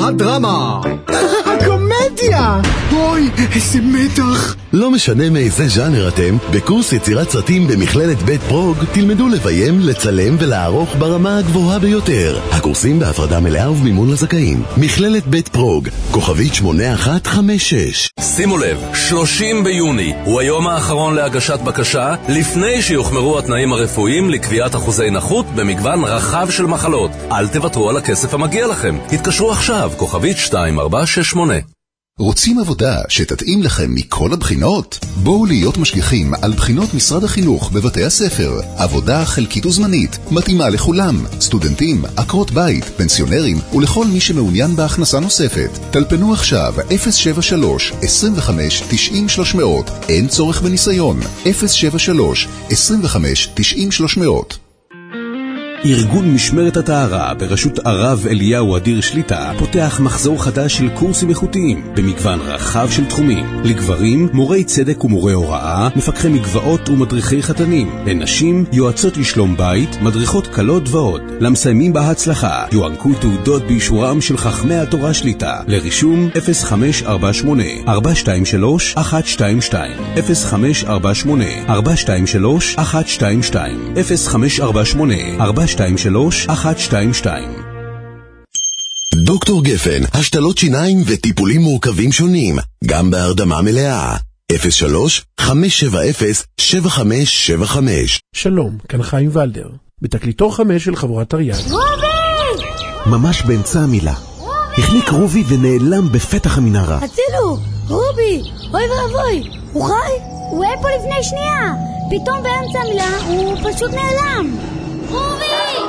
הדרמה. הקומדיה! אוי, איזה מתח.
לא משנה מאיזה ז'אנר אתם, בקורס יצירת סרטים במכללת בית פרוג תלמדו לביים, לצלם ולערוך ברמה הגבוהה ביותר. הקורסים בהפרדה מלאה ובמימון לזכאים. מכללת בית פרוג, כוכבית שמונה אחת חמש שש.
שימו לב, שלושים ביוני הוא היום האחרון להגשת בקשה לפני שיוחמרו התנאים הרפואיים לקביעת אחוזי נכות במגוון רחב של מחלות. אל תוותרו על הכסף המגיע לכם. התקשרו עכשיו, כוכבית שתיים ארבע שש שמונה.
רוצים עבודה שתתאים לכם מכל הבחינות? בואו להיות משגיחים על בחינות משרד החינוך בבתי הספר. עבודה חלקית וזמנית, מתאימה לכולם, סטודנטים, עקרות בית, פנסיונרים ולכל מי שמעוניין בהכנסה נוספת. טלפנו עכשיו אפס שבע שלוש עשרים וחמש תשעים שלוש מאות. אין צורך בניסיון. אפס שבע שלוש עשרים וחמש תשעים שלוש מאות.
ארגון משמרת הטהרה בראשות הרב אליהו אדיר שליטה פותח מחזור חדש של קורסים איכותיים במגוון רחב של תחומים. לגברים, מורי צדק ומורי הוראה, מפקחי מגבעות ומדריכי חתנים. לנשים, יועצות לשלום בית, מדריכות קלות ועוד. למסיימים בהצלחה, יוענקו תעודות באישורם של חכמי התורה שליטה. לרישום אפס חמש ארבע שמונה ארבע שתיים שלוש אחת שתיים שתיים אפס חמש ארבע שמונה ארבע שתיים שלוש אחת שתיים שתיים אפס חמש ארבע שמונה ארבע שתיים שלוש אחת שתיים שתיים.
דוקטור גפן, השתלות שיניים וטיפולים מורכבים שונים, גם בהרדמה מלאה. אפס שלוש חמש שבע אפס שבע חמש שבע חמש.
שלום, כאן חיים ולדר, בתקליטור חמש של חבורת תרי"ג.
רובי!
ממש באמצע המילה. החניק רובי ונעלם בפתח המנהרה.
הצילו! רובי! אוי ואבוי! הוא חי? הוא היה פה לפני שנייה! פתאום באמצע המילה הוא פשוט נעלם! רובי!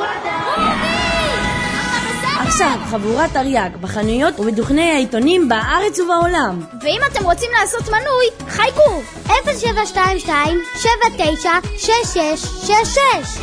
עכשיו, חבורת תרי"ג בחנויות ובדוכני העיתונים בארץ ובעולם.
ואם אתם רוצים לעשות מנוי, חייגו אפס שבע שתיים שתיים שבע תשע שש שש שש שש.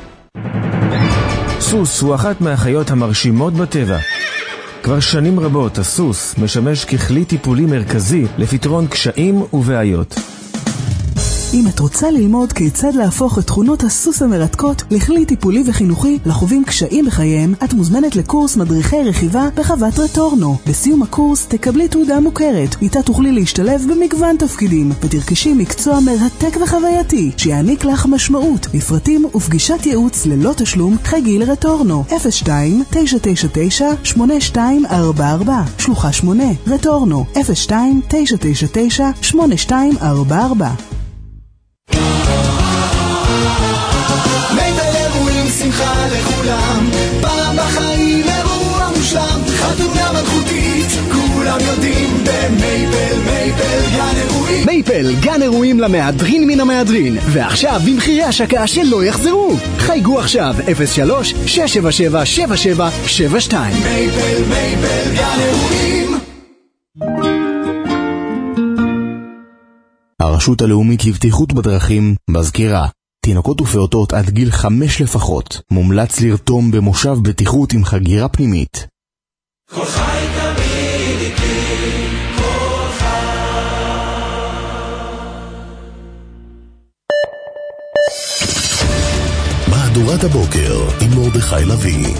סוס הוא אחת מהחיות המרשימות בטבע. כבר שנים רבות הסוס משמש ככלי טיפולי מרכזי לפתרון קשיים ובעיות.
אם את רוצה ללמוד כיצד להפוך את תכונות הסוס המרתקות לכלי טיפולי וחינוכי לחווים קשיים בחייהם, את מוזמנת לקורס מדריכי רכיבה בחוות רטורנו. בסיום הקורס תקבלי תעודה מוכרת, איתה תוכלי להשתלב במגוון תפקידים ותרכשי מקצוע מרתק וחווייתי שיעניק לך משמעות. לפרטים ופגישת ייעוץ ללא תשלום חייגי לרטורנו אפס שתיים תשע תשע תשע שמונה שתיים ארבע ארבע שלוחה שמונה. רטורנו אפס שתיים תשע תשע תשע שמונה שתיים ארבע ארבע.
מייפל אירועים שמחה לכולם, פעם בחיים אירוע מושלם, חתונה מלכותית, כולם יודעים במייפל, מייפל גן אירועים.
מייפל גן אירועים למהדרין מן המהדרין, ועכשיו במחירי השקה שלא יחזרו. חייגו עכשיו אפס שלוש שש שבע שבע שבע שבע שבע שתיים.
מייפל, מייפל גן אירועים.
הרשות הלאומית לבטיחות בדרכים מזכירה, תינוקות ופעוטות עד גיל חמש לפחות, מומלץ לרתום במושב בטיחות עם חגירה פנימית.
כל חי תמיד איתי, כל חי.
מהדורת הבוקר עם מרדכי לוי.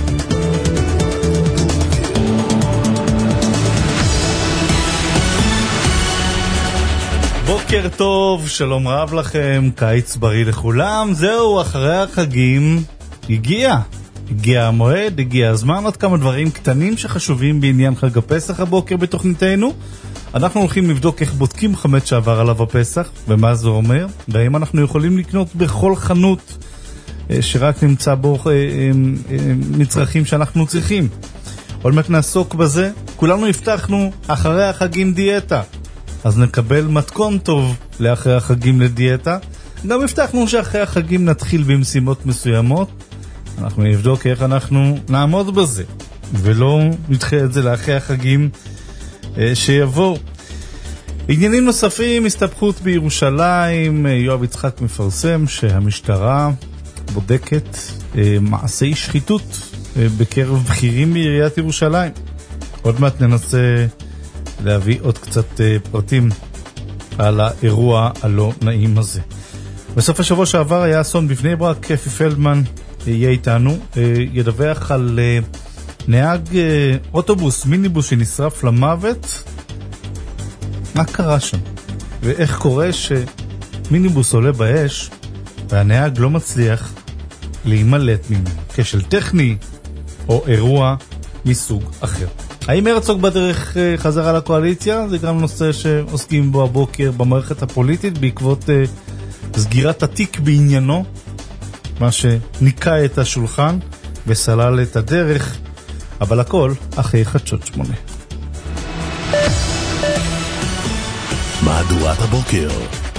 בוקר טוב, שלום רב לכם, קיץ בריא לכולם. זהו, אחרי החגים הגיע, הגיע המועד, הגיע הזמן. עוד כמה דברים קטנים שחשובים בעניין חג הפסח הבוקר בתוכניתנו. אנחנו הולכים לבדוק איך בודקים חמץ שעבר עליו הפסח ומה זה אומר, והאם אנחנו יכולים לקנות בכל חנות שרק נמצא בו מצרכים שאנחנו צריכים. עוד מעט נעסוק בזה. כולנו הבטחנו אחרי החגים דיאטה, אז נקבל מתכון טוב לאחרי החגים לדיאטה. גם הבטחנו שאחרי החגים נתחיל במשימות מסוימות. אנחנו נבדוק איך אנחנו נעמוד בזה, ולא נדחה את זה לאחרי החגים אה, שיבואו. עניינים נוספים, הסתבכות בירושלים. יואב יצחק מפרסם שהמשטרה בודקת אה, מעשי שחיתות אה, בקרב בכירים בעיריית ירושלים. עוד מעט ננסה להביא עוד קצת uh, פרטים על האירוע הלא נעים הזה. בסוף השבוע שעבר היה אסון בבני ברק. כפי פלדמן יהיה איתנו, uh, ידווח על uh, נהג אוטובוס, מיניבוס שנשרף למוות. מה קרה שם? ואיך קורה שמיניבוס עולה באש והנהג לא מצליח להימלט ממנו? כשל טכני או אירוע מסוג אחר. האם הרצוג בדרך חזרה לקואליציה? זה גם נושא שעוסקים בו הבוקר במערכת הפוליטית בעקבות סגירת התיק בעניינו, מה שניקה את השולחן וסלל את הדרך, אבל הכל אחרי חדשות שמונה.
מהדורת הבוקר